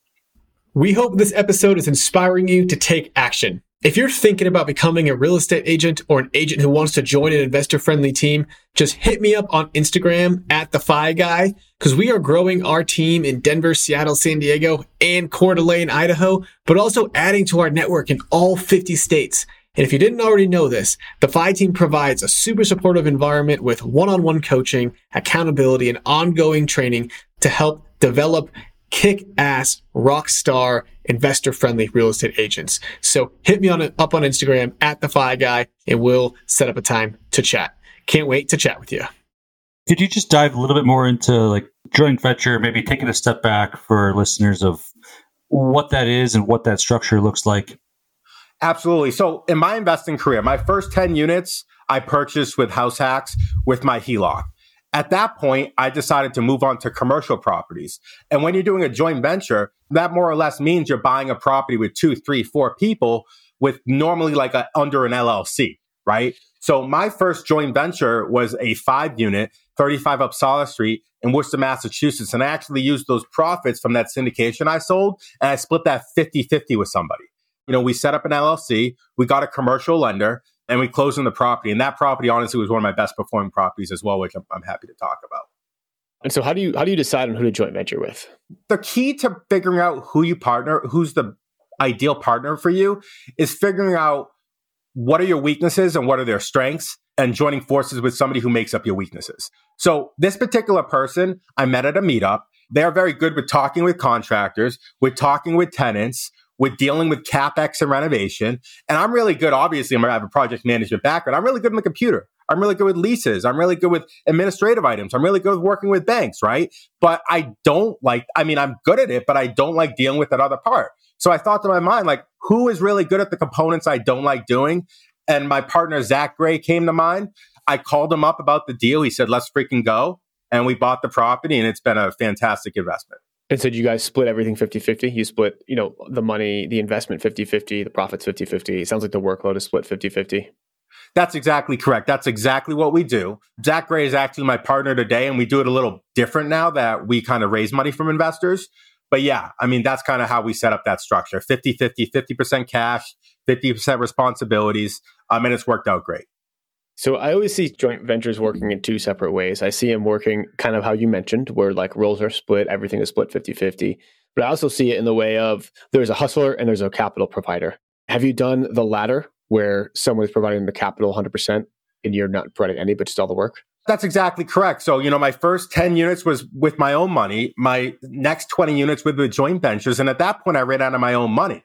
Speaker 5: We hope this episode is inspiring you to take action. If you're thinking about becoming a real estate agent or an agent who wants to join an investor-friendly team, just hit me up on Instagram at the Fi Guy, because we are growing our team in Denver, Seattle, San Diego, and Coeur d'Alene, Idaho, but also adding to our network in all fifty states. And if you didn't already know this, the Fi team provides a super supportive environment with one-on-one coaching, accountability, and ongoing training to help develop kick-ass, rock-star, investor-friendly real estate agents. So hit me on up on Instagram at the Fi Guy, and we'll set up a time to chat. Can't wait to chat with you.
Speaker 3: Could you just dive a little bit more into like joint venture, maybe taking a step back for listeners of what that is and what that structure looks like?
Speaker 4: Absolutely. So in my investing career, my first ten units I purchased with House Hacks with my H E L O C. At that point, I decided to move on to commercial properties. And when you're doing a joint venture, that more or less means you're buying a property with two, three, four people with normally like a, under an L L C, right? So my first joint venture was a five unit, thirty-five Uppsala Street in Worcester, Massachusetts. And I actually used those profits from that syndication I sold, and I split that fifty-fifty with somebody. You know, we set up an L L C, we got a commercial lender, and we closed on the property. And that property, honestly, was one of my best performing properties as well, which I'm, I'm happy to talk about.
Speaker 2: And so how do you how do you decide on who to joint venture with?
Speaker 4: The key to figuring out who you partner, who's the ideal partner for you, is figuring out what are your weaknesses and what are their strengths, and joining forces with somebody who makes up your weaknesses. So this particular person I met at a meetup. They're very good with talking with contractors, with talking with tenants, with dealing with CapEx and renovation. And I'm really good, obviously, I'm going to have a project management background. I'm really good on the computer. I'm really good with leases. I'm really good with administrative items. I'm really good with working with banks, right? But I don't like, I mean, I'm good at it, but I don't like dealing with that other part. So I thought to my mind, like, who is really good at the components I don't like doing? And my partner, Zach Gray, came to mind. I called him up about the deal. He said, let's freaking go. And we bought the property, and it's been a fantastic investment.
Speaker 2: And so did you guys split everything fifty-fifty? You split, you know, the money, the investment fifty-fifty, the profits fifty-fifty. It sounds like the workload is split fifty-fifty.
Speaker 4: That's exactly correct. That's exactly what we do. Zach Gray is actually my partner today, and we do it a little different now that we kind of raise money from investors. But yeah, I mean, that's kind of how we set up that structure. fifty-fifty, fifty percent cash, fifty percent responsibilities. Um, and it's worked out great.
Speaker 2: So I always see joint ventures working in two separate ways. I see them working kind of how you mentioned, where like roles are split, everything is split fifty-fifty. But I also see it in the way of there's a hustler and there's a capital provider. Have you done the latter, where someone is providing the capital one hundred percent and you're not providing any, but just all the work?
Speaker 4: That's exactly correct. So, you know, my first ten units was with my own money. My next twenty units with the joint ventures. And at that point, I ran out of my own money.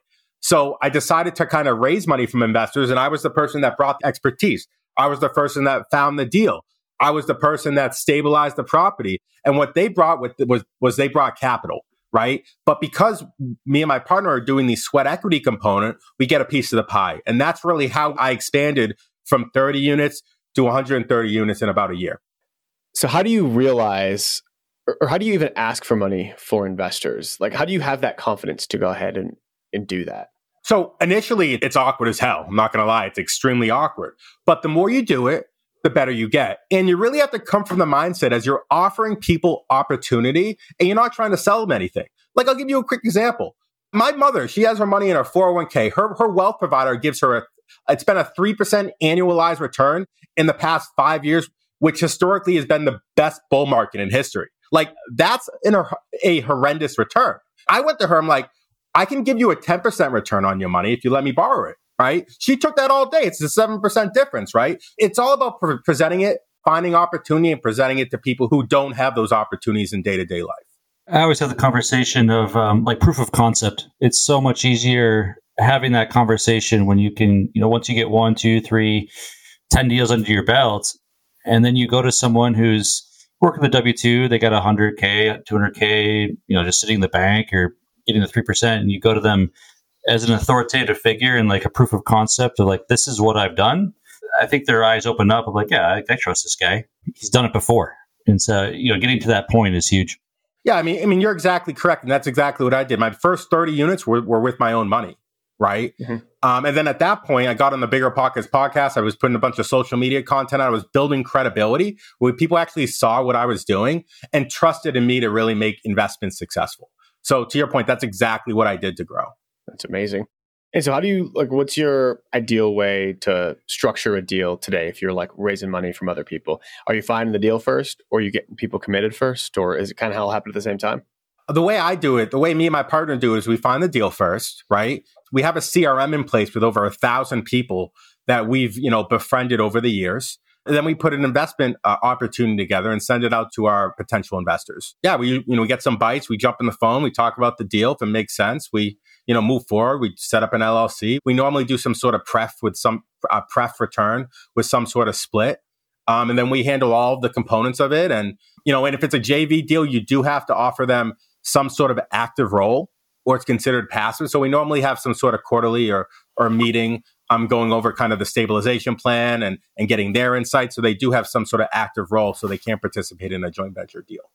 Speaker 4: So I decided to kind of raise money from investors, and I was the person that brought the expertise. I was the person that found the deal. I was the person that stabilized the property. And what they brought with was, was they brought capital, right? But because me and my partner are doing the sweat equity component, we get a piece of the pie. And that's really how I expanded from thirty units to one hundred thirty units in about a year.
Speaker 2: So how do you realize, or how do you even ask for money for investors? Like, how do you have that confidence to go ahead and, and do that?
Speaker 4: So initially, it's awkward as hell. I'm not going to lie. It's extremely awkward. But the more you do it, the better you get. And you really have to come from the mindset as you're offering people opportunity and you're not trying to sell them anything. Like, I'll give you a quick example. My mother, she has her money in her four oh one k. Her, her wealth provider gives her, a, it's been a three percent annualized return in the past five years, which historically has been the best bull market in history. Like, that's in a, a horrendous return. I went to her, I'm like, I can give you a ten percent return on your money if you let me borrow it, right? She took that all day. It's a seven percent difference, right? It's all about pre- presenting it, finding opportunity and presenting it to people who don't have those opportunities in day-to-day life.
Speaker 3: I always have the conversation of um, like proof of concept. It's so much easier having that conversation when you can, you know, once you get one, two, three, ten deals under your belt, and then you go to someone who's working the W two, they got one hundred K, two hundred K, you know, just sitting in the bank or getting the three percent, and you go to them as an authoritative figure and like a proof of concept of like, this is what I've done. I think their eyes open up of like, yeah, I, I trust this guy. He's done it before. And so, you know, getting to that point is huge.
Speaker 4: Yeah, I mean, I mean, you're exactly correct. And that's exactly what I did. My first thirty units were, were with my own money, right? Mm-hmm. Um, and then at that point, I got on the Bigger Pockets podcast. I was putting a bunch of social media content. I was building credibility where people actually saw what I was doing and trusted in me to really make investments successful. So to your point, that's exactly what I did to grow.
Speaker 2: That's amazing. And so how do you, like, what's your ideal way to structure a deal today if you're like raising money from other people? Are you finding the deal first, or are you getting people committed first, or is it kind of all happen at the same time?
Speaker 4: The way I do it, the way me and my partner do it is we find the deal first, right? We have a C R M in place with over a thousand people that we've, you know, befriended over the years. And then we put an investment uh, opportunity together and send it out to our potential investors. Yeah, we, you know, we get some bites. We jump on the phone. We talk about the deal. If it makes sense, we, you know, move forward. We set up an L L C. We normally do some sort of pref with some uh, pref return with some sort of split. Um, and then we handle all of the components of it. And, you know, and if it's a J V deal, you do have to offer them some sort of active role, or it's considered passive. So we normally have some sort of quarterly or, or meeting um, going over kind of the stabilization plan and, and getting their insights. So they do have some sort of active role, so they can't participate in a joint venture deal.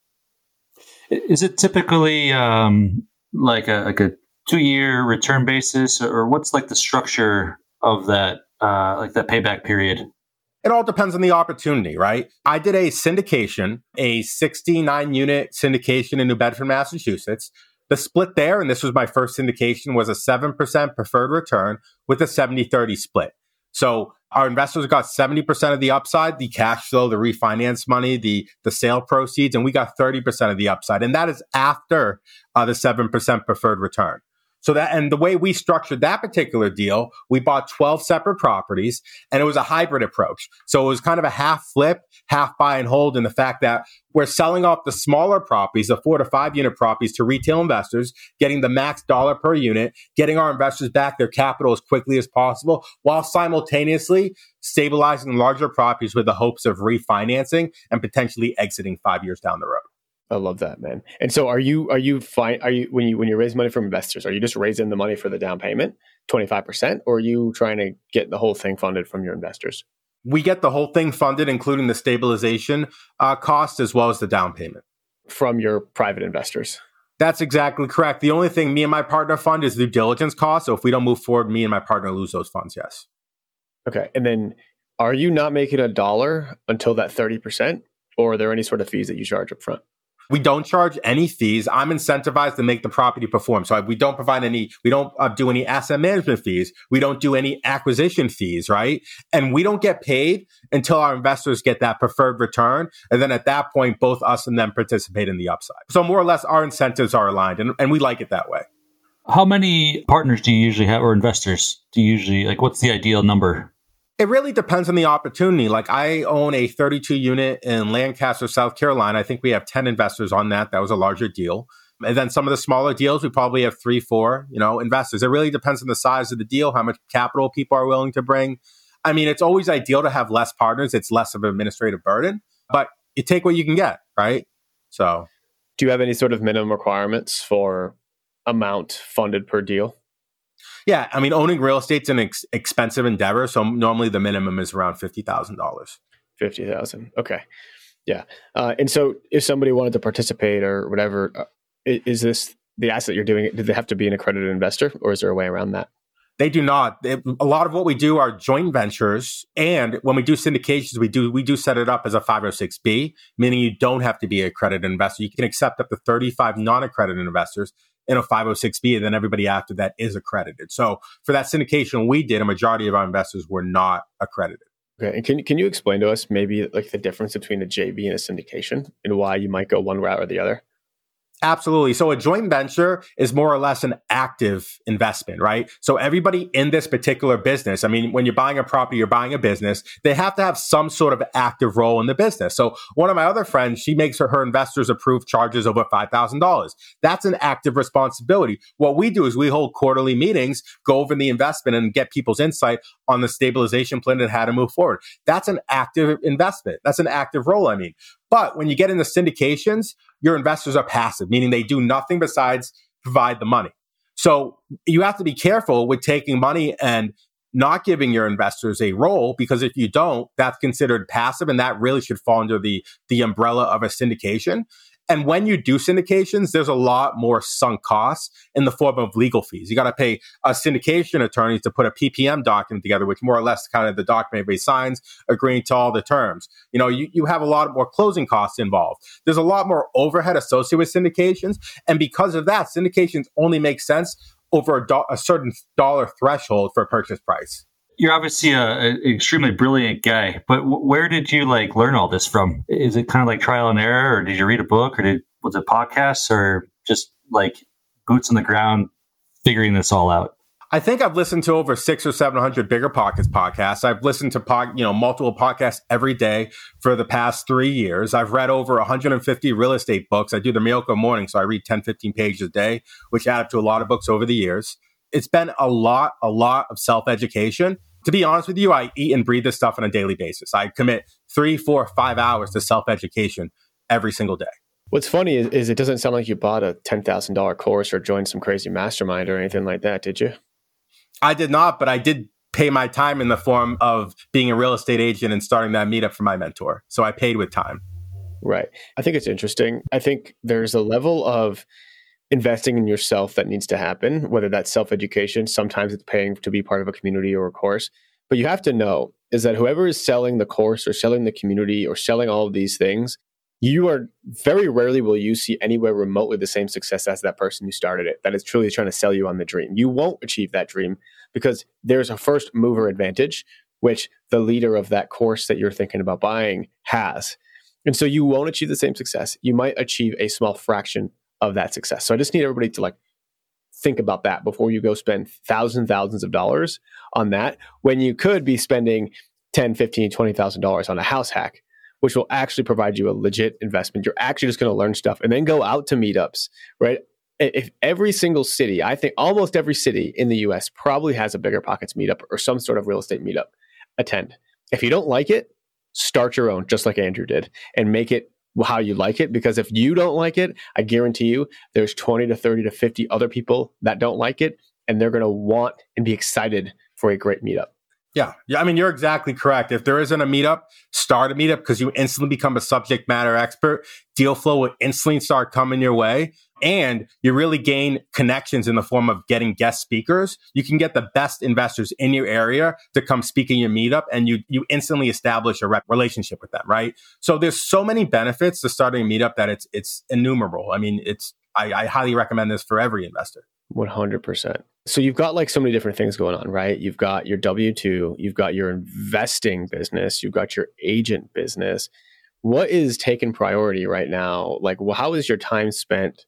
Speaker 3: Is it typically um, like a like a two-year return basis, or what's like the structure of that, uh, like that payback period?
Speaker 4: It all depends on the opportunity, right? I did a syndication, a sixty-nine unit syndication in New Bedford, Massachusetts. The split there, and this was my first syndication, was a seven percent preferred return with a seventy thirty split. So our investors got seventy percent of the upside, the cash flow, the refinance money, the, the sale proceeds, and we got thirty percent of the upside. And that is after uh, the seven percent preferred return. So that, and the way we structured that particular deal, we bought twelve separate properties, and it was a hybrid approach. So it was kind of a half flip, half buy and hold, in the fact that we're selling off the smaller properties, the four to five unit properties, to retail investors, getting the max dollar per unit, getting our investors back their capital as quickly as possible, while simultaneously stabilizing larger properties with the hopes of refinancing and potentially exiting five years down the road.
Speaker 2: I love that, man. And so are you, are you fine? Are you, when you, when you raise money from investors, are you just raising the money for the down payment, twenty-five percent, or are you trying to get the whole thing funded from your investors?
Speaker 4: We get the whole thing funded, including the stabilization uh, cost as well as the down payment.
Speaker 2: From your private investors?
Speaker 4: That's exactly correct. The only thing me and my partner fund is due diligence costs. So if we don't move forward, me and my partner lose those funds, yes.
Speaker 2: Okay. And then are you not making a dollar until that thirty percent, or are there any sort of fees that you charge up front?
Speaker 4: We don't charge any fees. I'm incentivized to make the property perform. So we don't provide any, we don't uh, do any asset management fees. We don't do any acquisition fees, right? And we don't get paid until our investors get that preferred return. And then at that point, both us and them participate in the upside. So more or less, our incentives are aligned, and, and we like it that way.
Speaker 3: How many partners do you usually have, or investors do you usually, like, what's the ideal number?
Speaker 4: It really depends on the opportunity. Like, I own a thirty-two unit in Lancaster, South Carolina. I think we have ten investors on that. That was a larger deal. And then some of the smaller deals, we probably have three, four, you know, investors. It really depends on the size of the deal, how much capital people are willing to bring. I mean, it's always ideal to have less partners. It's less of an administrative burden, but you take what you can get, right? So,
Speaker 2: do you have any sort of minimum requirements for amount funded per deal?
Speaker 4: Yeah, I mean, owning real estate's an ex- expensive endeavor. So normally the minimum is around fifty thousand dollars.
Speaker 2: fifty thousand dollars. Okay. Yeah. Uh, and so if somebody wanted to participate or whatever, uh, is this the asset you're doing? Do they have to be an accredited investor, or is there a way around that?
Speaker 4: They do not. They, a lot of what we do are joint ventures, and when we do syndications, we do we do set it up as a five oh six B, meaning you don't have to be an accredited investor. You can accept up to thirty-five non-accredited investors in a five oh six B, and then everybody after that is accredited. So for that syndication we did, a majority of our investors were not accredited.
Speaker 2: Okay, and can can you explain to us maybe like the difference between a J V and a syndication, and why you might go one route or the other?
Speaker 4: Absolutely. So a joint venture is more or less an active investment, right? So everybody in this particular business, I mean, when you're buying a property, you're buying a business, they have to have some sort of active role in the business. So one of my other friends, she makes her, her investors approve charges over five thousand dollars. That's an active responsibility. What we do is we hold quarterly meetings, go over the investment and get people's insight on the stabilization plan and how to move forward. That's an active investment. That's an active role, I mean. But when you get into syndications, your investors are passive, meaning they do nothing besides provide the money. So you have to be careful with taking money and not giving your investors a role, because if you don't, that's considered passive, and that really should fall under the, the umbrella of a syndication. And when you do syndications, there's a lot more sunk costs in the form of legal fees. You got to pay a syndication attorney to put a P P M document together, which more or less kind of the document everybody signs, agreeing to all the terms. You know, you, you have a lot more closing costs involved. There's a lot more overhead associated with syndications. And because of that, syndications only make sense over a, do- a certain dollar threshold for a purchase price.
Speaker 3: You're obviously an extremely brilliant guy, but w- where did you like learn all this from? Is it kind of like trial and error, or did you read a book, or did was it podcasts, or just like boots on the ground figuring this all out?
Speaker 4: I think I've listened to over six or seven hundred Bigger Pockets podcasts. I've listened to pod, you know multiple podcasts every day for the past three years. I've read over one hundred fifty real estate books. I do the Miracle Morning, so I read ten, fifteen pages a day, which add up to a lot of books over the years. It's been a lot, a lot of self-education. To be honest with you, I eat and breathe this stuff on a daily basis. I commit three, four, five hours to self-education every single day.
Speaker 2: What's funny is, is it doesn't sound like you bought a ten thousand dollars course or joined some crazy mastermind or anything like that, did you?
Speaker 4: I did not, but I did pay my time in the form of being a real estate agent and starting that meetup for my mentor. So I paid with time.
Speaker 2: Right. I think it's interesting. I think there's a level of investing in yourself that needs to happen, whether that's self-education. Sometimes it's paying to be part of a community or a course. But you have to know is that whoever is selling the course or selling the community or selling all of these things, you are very rarely will you see anywhere remotely the same success as that person who started it, that is truly trying to sell you on the dream. You won't achieve that dream because there's a first mover advantage, which the leader of that course that you're thinking about buying has. And so you won't achieve the same success. You might achieve a small fraction of that success. So I just need everybody to like think about that before you go spend thousands, thousands of dollars on that, when you could be spending ten, fifteen, twenty thousand dollars on a house hack, which will actually provide you a legit investment. You're actually just going to learn stuff and then go out to meetups, right? If every single city, I think almost every city in the U S probably has a Bigger Pockets meetup or some sort of real estate meetup, attend. If you don't like it, start your own, just like Andrew did, and make it how you like it. Because if you don't like it, I guarantee you there's twenty to thirty to fifty other people that don't like it, and they're going to want and be excited for a great meetup.
Speaker 4: Yeah. Yeah. I mean, you're exactly correct. If there isn't a meetup, start a meetup, because you instantly become a subject matter expert. Deal flow will instantly start coming your way. And you really gain connections in the form of getting guest speakers. You can get the best investors in your area to come speak in your meetup, and you you instantly establish a rep- relationship with them, right? So there's so many benefits to starting a meetup that it's it's innumerable. I mean, it's I, I highly recommend this for every investor.
Speaker 2: one hundred percent. So you've got like so many different things going on, right? You've got your W two, you've got your investing business, you've got your agent business. What is taking priority right now? Like, well, how is your time spent?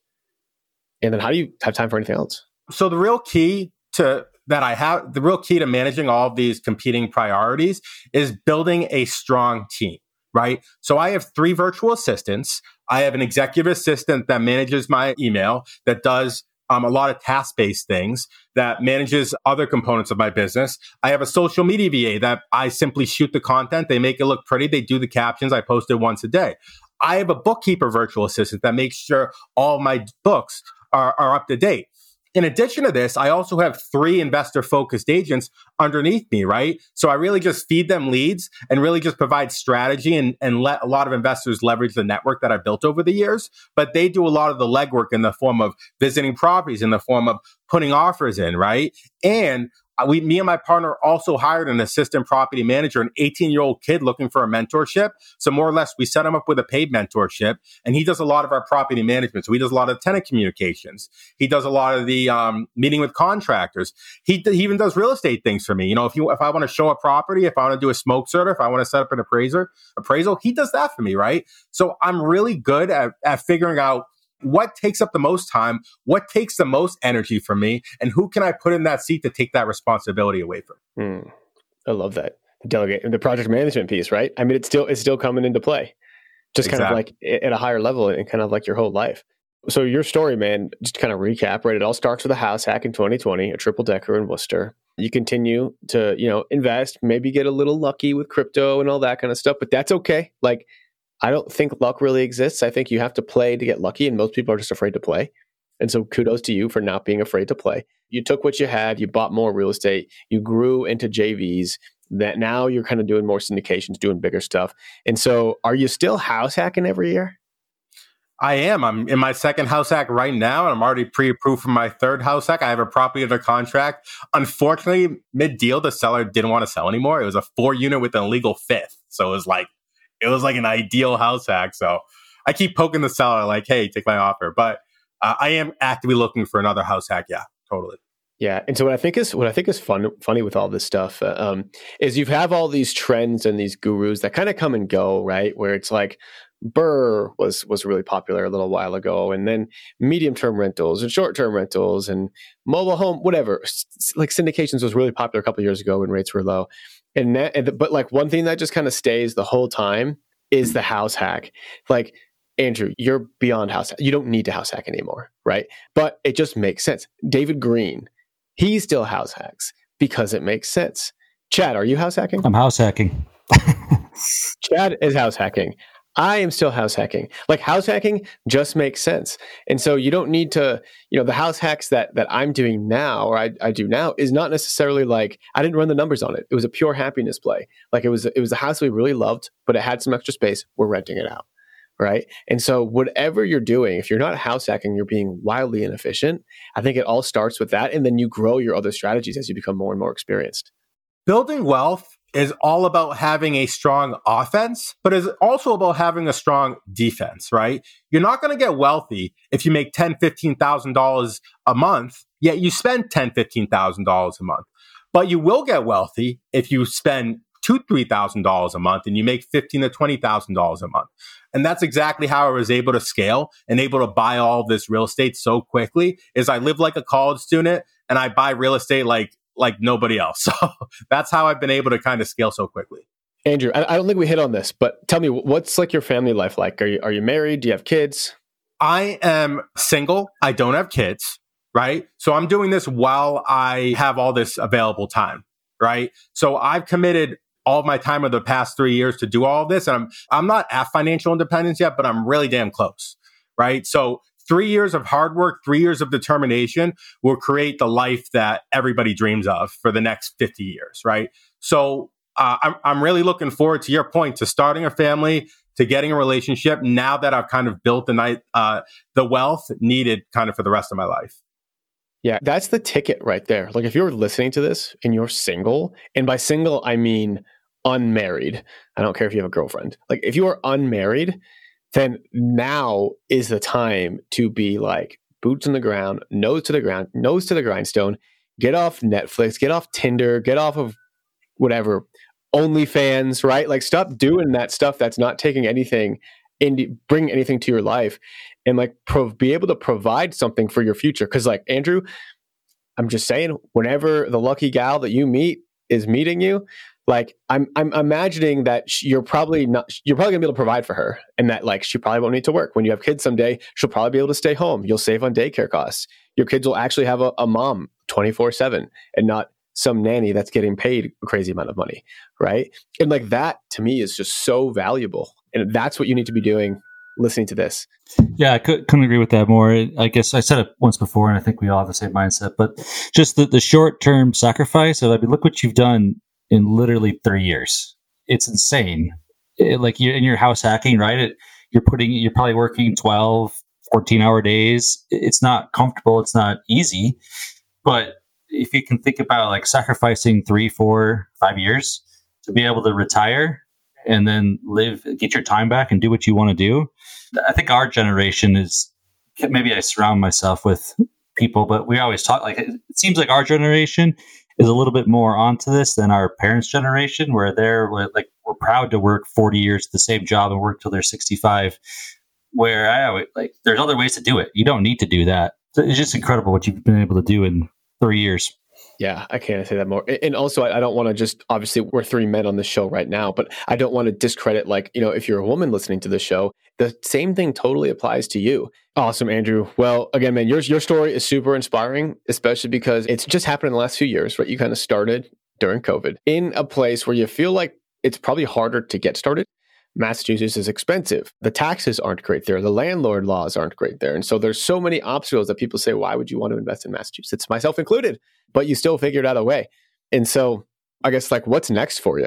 Speaker 2: And then how do you have time for anything else?
Speaker 4: So the real key to that I have, the real key to managing all of these competing priorities is building a strong team, right? So I have three virtual assistants. I have an executive assistant that manages my email, that does um, a lot of task-based things, that manages other components of my business. I have a social media V A that I simply shoot the content. They make it look pretty. They do the captions. I post it once a day. I have a bookkeeper virtual assistant that makes sure all of my books are, are up to date. In addition to this, I also have three investor-focused agents underneath me, right? So I really just feed them leads and really just provide strategy and, and let a lot of investors leverage the network that I built over the years. But they do a lot of the legwork in the form of visiting properties, in the form of putting offers in, right? And we, me and my partner also hired an assistant property manager, an eighteen-year-old kid looking for a mentorship. So more or less, we set him up with a paid mentorship, and he does a lot of our property management. So he does a lot of tenant communications. He does a lot of the um, meeting with contractors. He, he even does real estate things for me. You know, if you if I want to show a property, if I want to do a smoke serve, if I want to set up an appraiser appraisal, he does that for me, right? So I'm really good at, at figuring out what takes up the most time, what takes the most energy from me, and who can I put in that seat to take that responsibility away from?
Speaker 2: Mm, I love that. The delegate, the project management piece, right? I mean, it's still it's still coming into play, just kind exactly. of like at a higher level and kind of like your whole life. So your story, man, just to kind of recap, right? It all starts with a house hack in twenty twenty, a triple decker in Worcester. You continue to, you know, invest, maybe get a little lucky with crypto and all that kind of stuff, but that's okay. Like, I don't think luck really exists. I think you have to play to get lucky, and most people are just afraid to play. And so kudos to you for not being afraid to play. You took what you had, you bought more real estate, you grew into J Vs, that now you're kind of doing more syndications, doing bigger stuff. And so are you still house hacking every year?
Speaker 4: I am. I'm in my second house hack right now, and I'm already pre-approved for my third house hack. I have a property under contract. Unfortunately, mid-deal, the seller didn't want to sell anymore. It was a four-unit with an illegal fifth. So it was like, It was like an ideal house hack. So I keep poking the seller like, hey, take my offer. But uh, I am actively looking for another house hack. Yeah, totally.
Speaker 2: Yeah. And so what I think is what I think is fun, funny with all this stuff uh, um, is you have all these trends and these gurus that kind of come and go, right? Where it's like Burr was was really popular a little while ago, and then medium term rentals and short term rentals and mobile home, whatever. S- like syndications was really popular a couple of years ago when rates were low. And that, and the, but like one thing that just kind of stays the whole time is the house hack. Like, Andrew, you're beyond house hack. You don't need to house hack anymore, right? But it just makes sense. David Green, he still house hacks because it makes sense. Chad, are you house hacking?
Speaker 3: I'm house hacking.
Speaker 2: Chad is house hacking. I am still house hacking. Like, house hacking just makes sense. And so you don't need to, you know, the house hacks that that I'm doing now, or I, I do now, is not necessarily like, I didn't run the numbers on it. It was a pure happiness play. Like, it was it was a house we really loved, but it had some extra space. We're renting it out, right? And so whatever you're doing, if you're not house hacking, you're being wildly inefficient. I think it all starts with that, and then you grow your other strategies as you become more and more experienced.
Speaker 4: Building wealth is all about having a strong offense, but is also about having a strong defense, right? You're not going to get wealthy if you make ten thousand dollars, fifteen thousand dollars a month, yet you spend ten thousand dollars, fifteen thousand dollars a month. But you will get wealthy if you spend two thousand dollars, three thousand dollars a month and you make fifteen thousand dollars to twenty thousand dollars a month. And that's exactly how I was able to scale and able to buy all of this real estate so quickly, is I live like a college student and I buy real estate like like nobody else. So that's how I've been able to kind of scale so quickly.
Speaker 2: Andrew, I, I don't think we hit on this, but tell me, what's like your family life like? Are you are you married? Do you have kids?
Speaker 4: I am single. I don't have kids, right? So I'm doing this while I have all this available time, right? So I've committed all of my time over the past three years to do all of this. And I'm I'm not at financial independence yet, but I'm really damn close, right? So three years of hard work, three years of determination will create the life that everybody dreams of for the next fifty years, right? So uh, I'm, I'm really looking forward, to your point, to starting a family, to getting a relationship now that I've kind of built the night, uh, the wealth needed kind of for the rest of my life.
Speaker 2: Yeah, that's the ticket right there. Like, if you're listening to this and you're single, and by single, I mean unmarried. I don't care if you have a girlfriend. Like, if you are unmarried, then now is the time to be like boots on the ground, nose to the ground, nose to the grindstone. Get off Netflix, get off Tinder, get off of whatever, OnlyFans, right? Like, stop doing that stuff that's not taking anything and bring anything to your life, and like pro- be able to provide something for your future. Because like, Andrew, I'm just saying, whenever the lucky gal that you meet is meeting you, Like I'm, I'm imagining that you're probably not, you're probably gonna be able to provide for her, and that like she probably won't need to work. When you have kids someday, she'll probably be able to stay home. You'll save on daycare costs. Your kids will actually have a, a mom twenty-four seven and not some nanny that's getting paid a crazy amount of money, right? And like that to me is just so valuable, and that's what you need to be doing. Listening to this,
Speaker 3: yeah, I could, couldn't agree with that more. I guess I said it once before, and I think we all have the same mindset. But just the, the short term sacrifice of, I mean, look what you've done in literally three years. It's insane. It, like you're in your house hacking, right? It, you're putting, you're probably working twelve, fourteen hour days. It's not comfortable. It's not easy. But if you can think about like sacrificing three, four, five years to be able to retire and then live, get your time back and do what you want to do. I think our generation is, maybe I surround myself with people, but we always talk like, it seems like our generation is a little bit more onto this than our parents' generation, where they're like, we're proud to work forty years at the same job and work till they're sixty-five, where I always like, there's other ways to do it. You don't need to do that. So it's just incredible what you've been able to do in three years.
Speaker 2: Yeah, I can't say that more. And also, I don't want to just, obviously, we're three men on the show right now, but I don't want to discredit, like, you know, if you're a woman listening to the show, the same thing totally applies to you. Awesome, Andrew. Well, again, man, yours, your story is super inspiring, especially because it's just happened in the last few years, right? You kind of started during COVID in a place where you feel like it's probably harder to get started. Massachusetts is expensive. The taxes aren't great there. The landlord laws aren't great there. And so there's so many obstacles that people say, why would you want to invest in Massachusetts? Myself included, but you still figured out a way. And so I guess like what's next for you?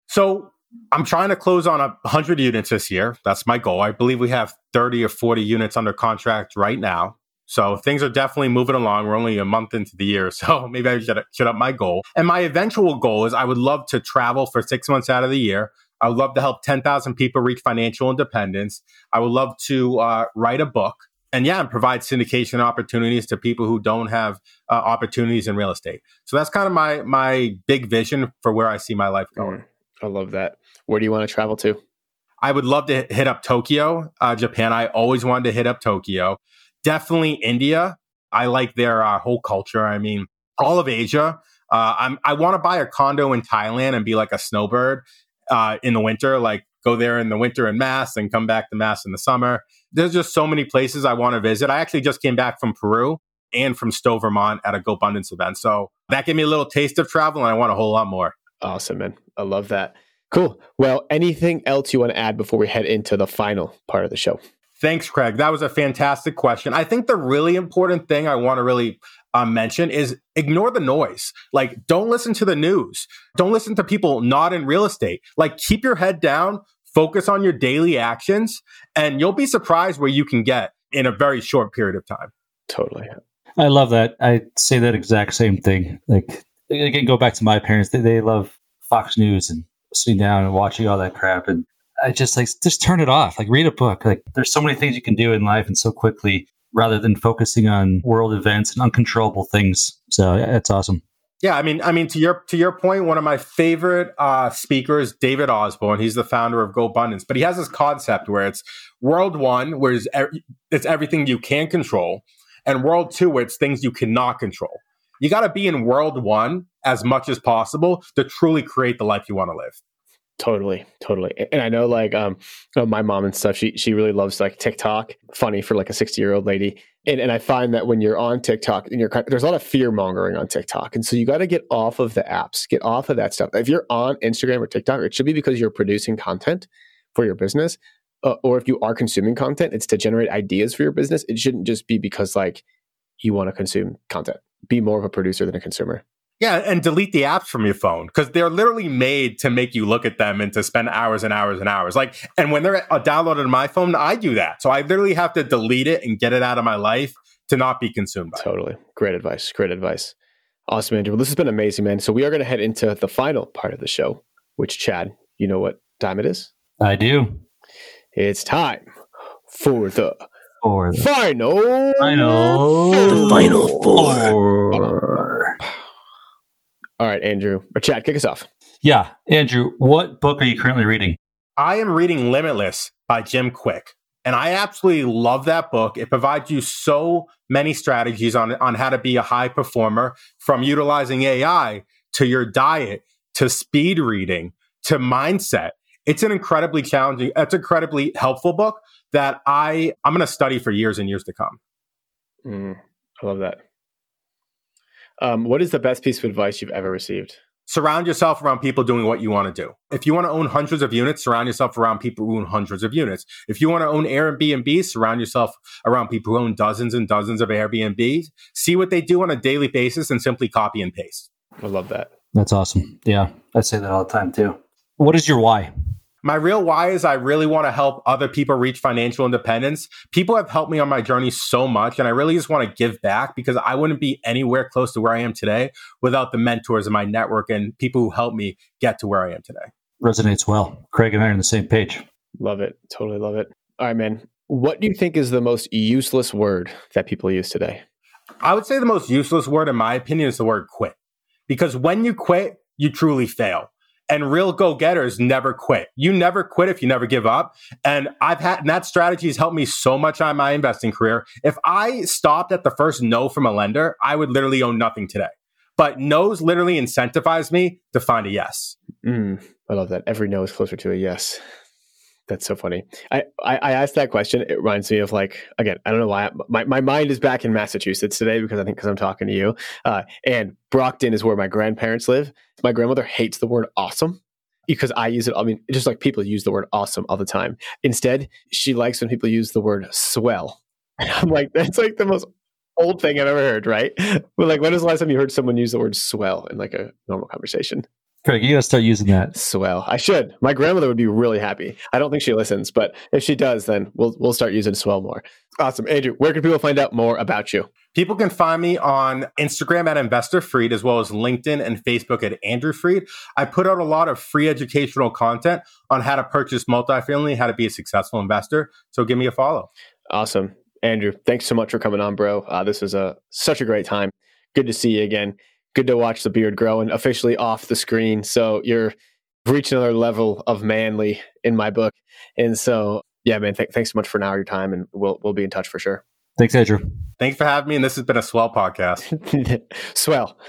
Speaker 4: So I'm trying to close on a hundred units this year. That's my goal. I believe we have thirty or forty units under contract right now. So things are definitely moving along. We're only a month into the year. So maybe I should, should up my goal. And my eventual goal is I would love to travel for six months out of the year. I would love to help ten thousand people reach financial independence. I would love to uh, write a book and yeah, and provide syndication opportunities to people who don't have uh, opportunities in real estate. So that's kind of my my big vision for where I see my life going.
Speaker 2: Mm, I love that. Where do you want to travel to?
Speaker 4: I would love to hit up Tokyo, uh, Japan. I always wanted to hit up Tokyo. Definitely India. I like their uh, whole culture. I mean, all of Asia. Uh, I'm, I want to buy a condo in Thailand and be like a snowbird. Uh, in the winter, like go there in the winter in Mass and come back to Mass in the summer. There's just so many places I want to visit. I actually just came back from Peru and from Stowe, Vermont at a GoBundance event. So that gave me a little taste of travel and I want a whole lot more.
Speaker 2: Awesome, man. I love that. Cool. Well, anything else you want to add before we head into the final part of the show?
Speaker 4: Thanks, Craig. That was a fantastic question. I think the really important thing I want to really uh, mention is ignore the noise. Like, don't listen to the news. Don't listen to people not in real estate. Like, keep your head down, focus on your daily actions, and you'll be surprised where you can get in a very short period of time.
Speaker 2: Totally.
Speaker 3: I love that. I say that exact same thing. Like, again, go back to my parents. They, they love Fox News and sitting down and watching all that crap. And I just like, just turn it off. Like read a book. Like there's so many things you can do in life and so quickly rather than focusing on world events and uncontrollable things. So yeah, that's awesome.
Speaker 4: Yeah. I mean, I mean, to your, to your point, one of my favorite uh, speakers, David Osborne, he's the founder of GoBundance, but he has this concept where it's world one, where it's, it's everything you can control, and world two, where it's things you cannot control. You got to be in world one as much as possible to truly create the life you want to live.
Speaker 2: Totally, totally. And I know like um my mom and stuff, she she really loves like TikTok. Funny for like a sixty-year-old lady. And and I find that when you're on TikTok and you're there's a lot of fear mongering on TikTok. And so you got to get off of the apps, get off of that stuff. If you're on Instagram or TikTok, it should be because you're producing content for your business. Uh, or if you are consuming content, it's to generate ideas for your business. It shouldn't just be because like you want to consume content. Be more of a producer than a consumer.
Speaker 4: Yeah, and delete the apps from your phone because they're literally made to make you look at them and to spend hours and hours and hours. Like, and when they're downloaded on my phone, I do that. So I literally have to delete it and get it out of my life to not be consumed by it.
Speaker 2: Totally. Great advice. Great advice. Awesome, Andrew. Well, this has been amazing, man. So we are going to head into the final part of the show, which, Chad, you know what time it is?
Speaker 3: I do.
Speaker 2: It's time for the,
Speaker 3: for the
Speaker 2: final,
Speaker 3: final,
Speaker 2: the
Speaker 3: final four.
Speaker 2: All right, Andrew, or Chad, kick us off.
Speaker 3: Yeah. Andrew, what book are you currently reading?
Speaker 4: I am reading Limitless by Jim Quick. And I absolutely love that book. It provides you so many strategies on, on how to be a high performer, from utilizing A I to your diet to speed reading to mindset. It's an incredibly challenging, it's an incredibly helpful book that I, I'm going to study for years and years to come.
Speaker 2: Mm, I love that. Um, what is the best piece of advice you've ever received?
Speaker 4: Surround yourself around people doing what you want to do. If you want to own hundreds of units, surround yourself around people who own hundreds of units. If you want to own Airbnb, surround yourself around people who own dozens and dozens of Airbnbs. See what they do on a daily basis and simply copy and paste.
Speaker 2: I love that.
Speaker 3: That's awesome. Yeah, I say that all the time too. What is your why?
Speaker 4: My real why is I really want to help other people reach financial independence. People have helped me on my journey so much, and I really just want to give back because I wouldn't be anywhere close to where I am today without the mentors in my network and people who helped me get to where I am today.
Speaker 3: Resonates well. Craig and I are on the same page.
Speaker 2: Love it. Totally love it. All right, man. What do you think is the most useless word that people use today?
Speaker 4: I would say the most useless word, in my opinion, is the word quit. Because when you quit, you truly fail. And real go-getters never quit. You never quit if you never give up. And I've had, and that strategy has helped me so much on my investing career. If I stopped at the first no from a lender, I would literally own nothing today. But no's literally incentivize me to find a yes.
Speaker 2: Mm, I love that. Every no is closer to a yes. That's so funny. I, I, I asked that question. It reminds me of like, again, I don't know why. I, my, my mind is back in Massachusetts today because I think because I'm talking to you. Uh, and Brockton is where my grandparents live. My grandmother hates the word awesome because I use it. I mean, just like people use the word awesome all the time. Instead, she likes when people use the word swell. And I'm like, that's like the most old thing I've ever heard, right? But like, when was the last time you heard someone use the word swell in like a normal conversation?
Speaker 3: Craig, you got to start using that.
Speaker 2: Swell. I should. My grandmother would be really happy. I don't think she listens, but if she does, then we'll we'll start using swell more. Awesome. Andrew, where can people find out more about you?
Speaker 4: People can find me on Instagram at Investor Freed, as well as LinkedIn and Facebook at Andrew Freed. I put out a lot of free educational content on how to purchase multifamily, how to be a successful investor. So give me a follow.
Speaker 2: Awesome. Andrew, thanks so much for coming on, bro. Uh, this was a such a great time. Good to see you again. Good to watch the beard grow and officially off the screen. So you're reaching another level of manly in my book. And so, yeah, man, th- thanks so much for an hour of your time, and we'll we'll be in touch for sure.
Speaker 3: Thanks, Andrew.
Speaker 4: Thanks for having me. And this has been a swell podcast.
Speaker 2: Swell.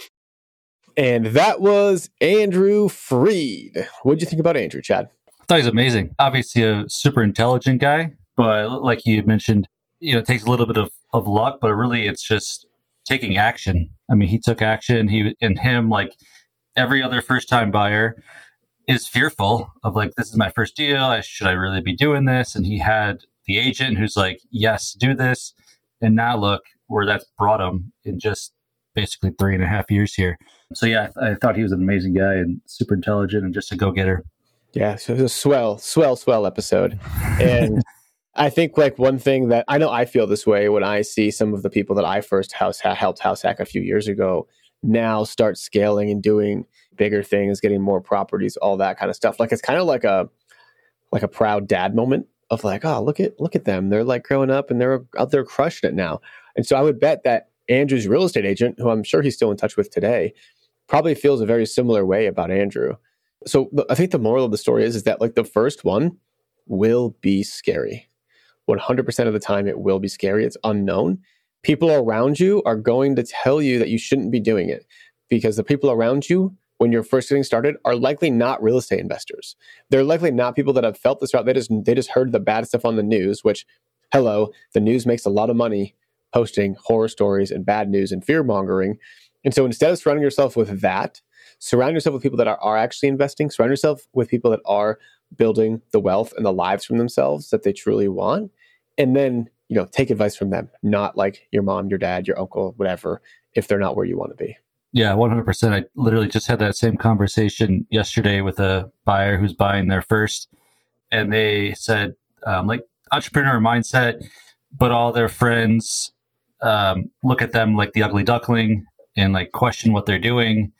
Speaker 2: And that was Andrew Freed. What did you think about Andrew, Chad?
Speaker 3: I thought he was amazing. Obviously a super intelligent guy, but like you mentioned, you know, it takes a little bit of, of luck, but really it's just taking action. I mean, he took action. He and him, like every other first-time buyer, is fearful of like, this is my first deal. I, should I really be doing this? And he had the agent who's like, yes, do this. And now look where that's brought him in just basically three and a half years here. So yeah, I, th- I thought he was an amazing guy and super intelligent and just a go-getter.
Speaker 2: Yeah, so it was a swell, swell, swell episode. And I think like one thing that I know I feel this way when I see some of the people that I first house ha- helped house hack a few years ago now start scaling and doing bigger things, getting more properties, all that kind of stuff. Like it's kind of like a like a proud dad moment of like, oh, look at look at them. They're like growing up and they're out there crushing it now. And so I would bet that Andrew's real estate agent, who I'm sure he's still in touch with today, probably feels a very similar way about Andrew. So I think the moral of the story is, is that like the first one will be scary. one hundred percent of the time it will be scary. It's unknown. People around you are going to tell you that you shouldn't be doing it because the people around you, when you're first getting started, are likely not real estate investors. They're likely not people that have felt this route. They just, they just heard the bad stuff on the news, which, hello, the news makes a lot of money posting horror stories and bad news and fear mongering. And so instead of surrounding yourself with that, surround yourself with people that are, are actually investing, surround yourself with people that are building the wealth and the lives from themselves that they truly want. And then, you know, take advice from them, not like your mom, your dad, your uncle, whatever, if they're not where you want to be.
Speaker 3: Yeah, one hundred percent. I literally just had that same conversation yesterday with a buyer who's buying their first. And they said, um, like, entrepreneur mindset, but all their friends um, look at them like the ugly duckling and like question what they're doing.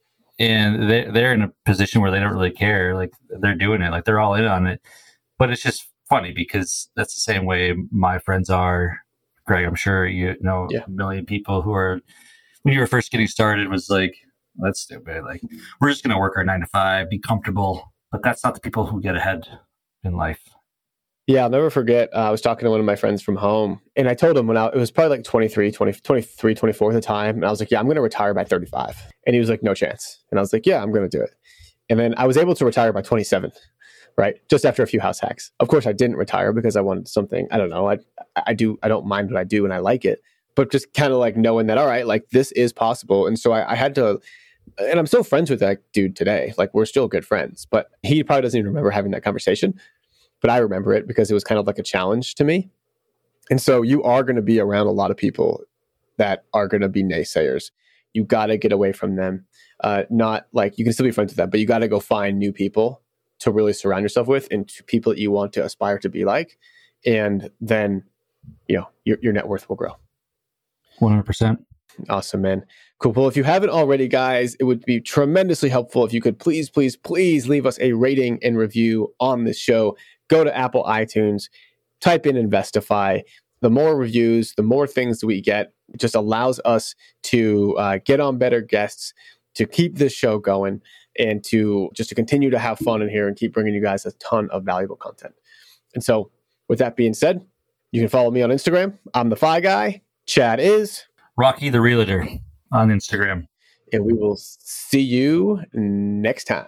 Speaker 3: And they, they're in a position where they don't really care. Like they're doing it, like they're all in on it. But it's just funny because that's the same way my friends are. Greg, I'm sure you know yeah. a million people who are, when you were first getting started, was like, that's stupid. Like, we're just going to work our nine to five, be comfortable. But that's not the people who get ahead in life.
Speaker 2: Yeah, I'll never forget. Uh, I was talking to one of my friends from home, and I told him when I, it was probably like twenty-three, twenty, twenty-three, twenty-four at the time. And I was like, yeah, I'm going to retire by thirty-five. And he was like, no chance. And I was like, yeah, I'm going to do it. And then I was able to retire by twenty-seven, right? Just after a few house hacks. Of course, I didn't retire because I wanted something, I don't know. I, I do, I don't mind what I do and I like it, but just kind of like knowing that, all right, like this is possible. And so I, I had to, and I'm still friends with that dude today. Like we're still good friends, but he probably doesn't even remember having that conversation. But I remember it because it was kind of like a challenge to me. And so you are going to be around a lot of people that are going to be naysayers. You got to get away from them. Uh, not like you can still be friends with them, but you got to go find new people to really surround yourself with and to people that you want to aspire to be like. And then, you know, your, your net worth will grow.
Speaker 3: one hundred percent.
Speaker 2: Awesome, man. Cool. Well, if you haven't already, guys, it would be tremendously helpful if you could please, please, please leave us a rating and review on this show. Go to Apple iTunes, type in Investify. The more reviews, the more things we get, it just allows us to uh, get on better guests, to keep this show going, and to just to continue to have fun in here and keep bringing you guys a ton of valuable content. And so with that being said, you can follow me on Instagram. I'm the Fi Guy. Chad is
Speaker 3: Rocky the Realtor on Instagram.
Speaker 2: And we will see you next time.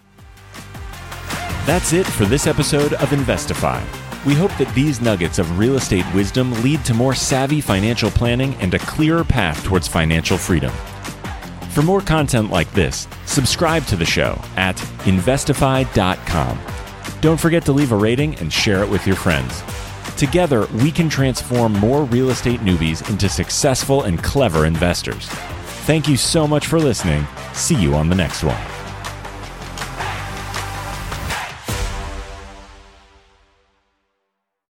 Speaker 1: That's it for this episode of Investify. We hope that these nuggets of real estate wisdom lead to more savvy financial planning and a clearer path towards financial freedom. For more content like this, subscribe to the show at investify dot com. Don't forget to leave a rating and share it with your friends. Together, we can transform more real estate newbies into successful and clever investors. Thank you so much for listening. See you on the next one.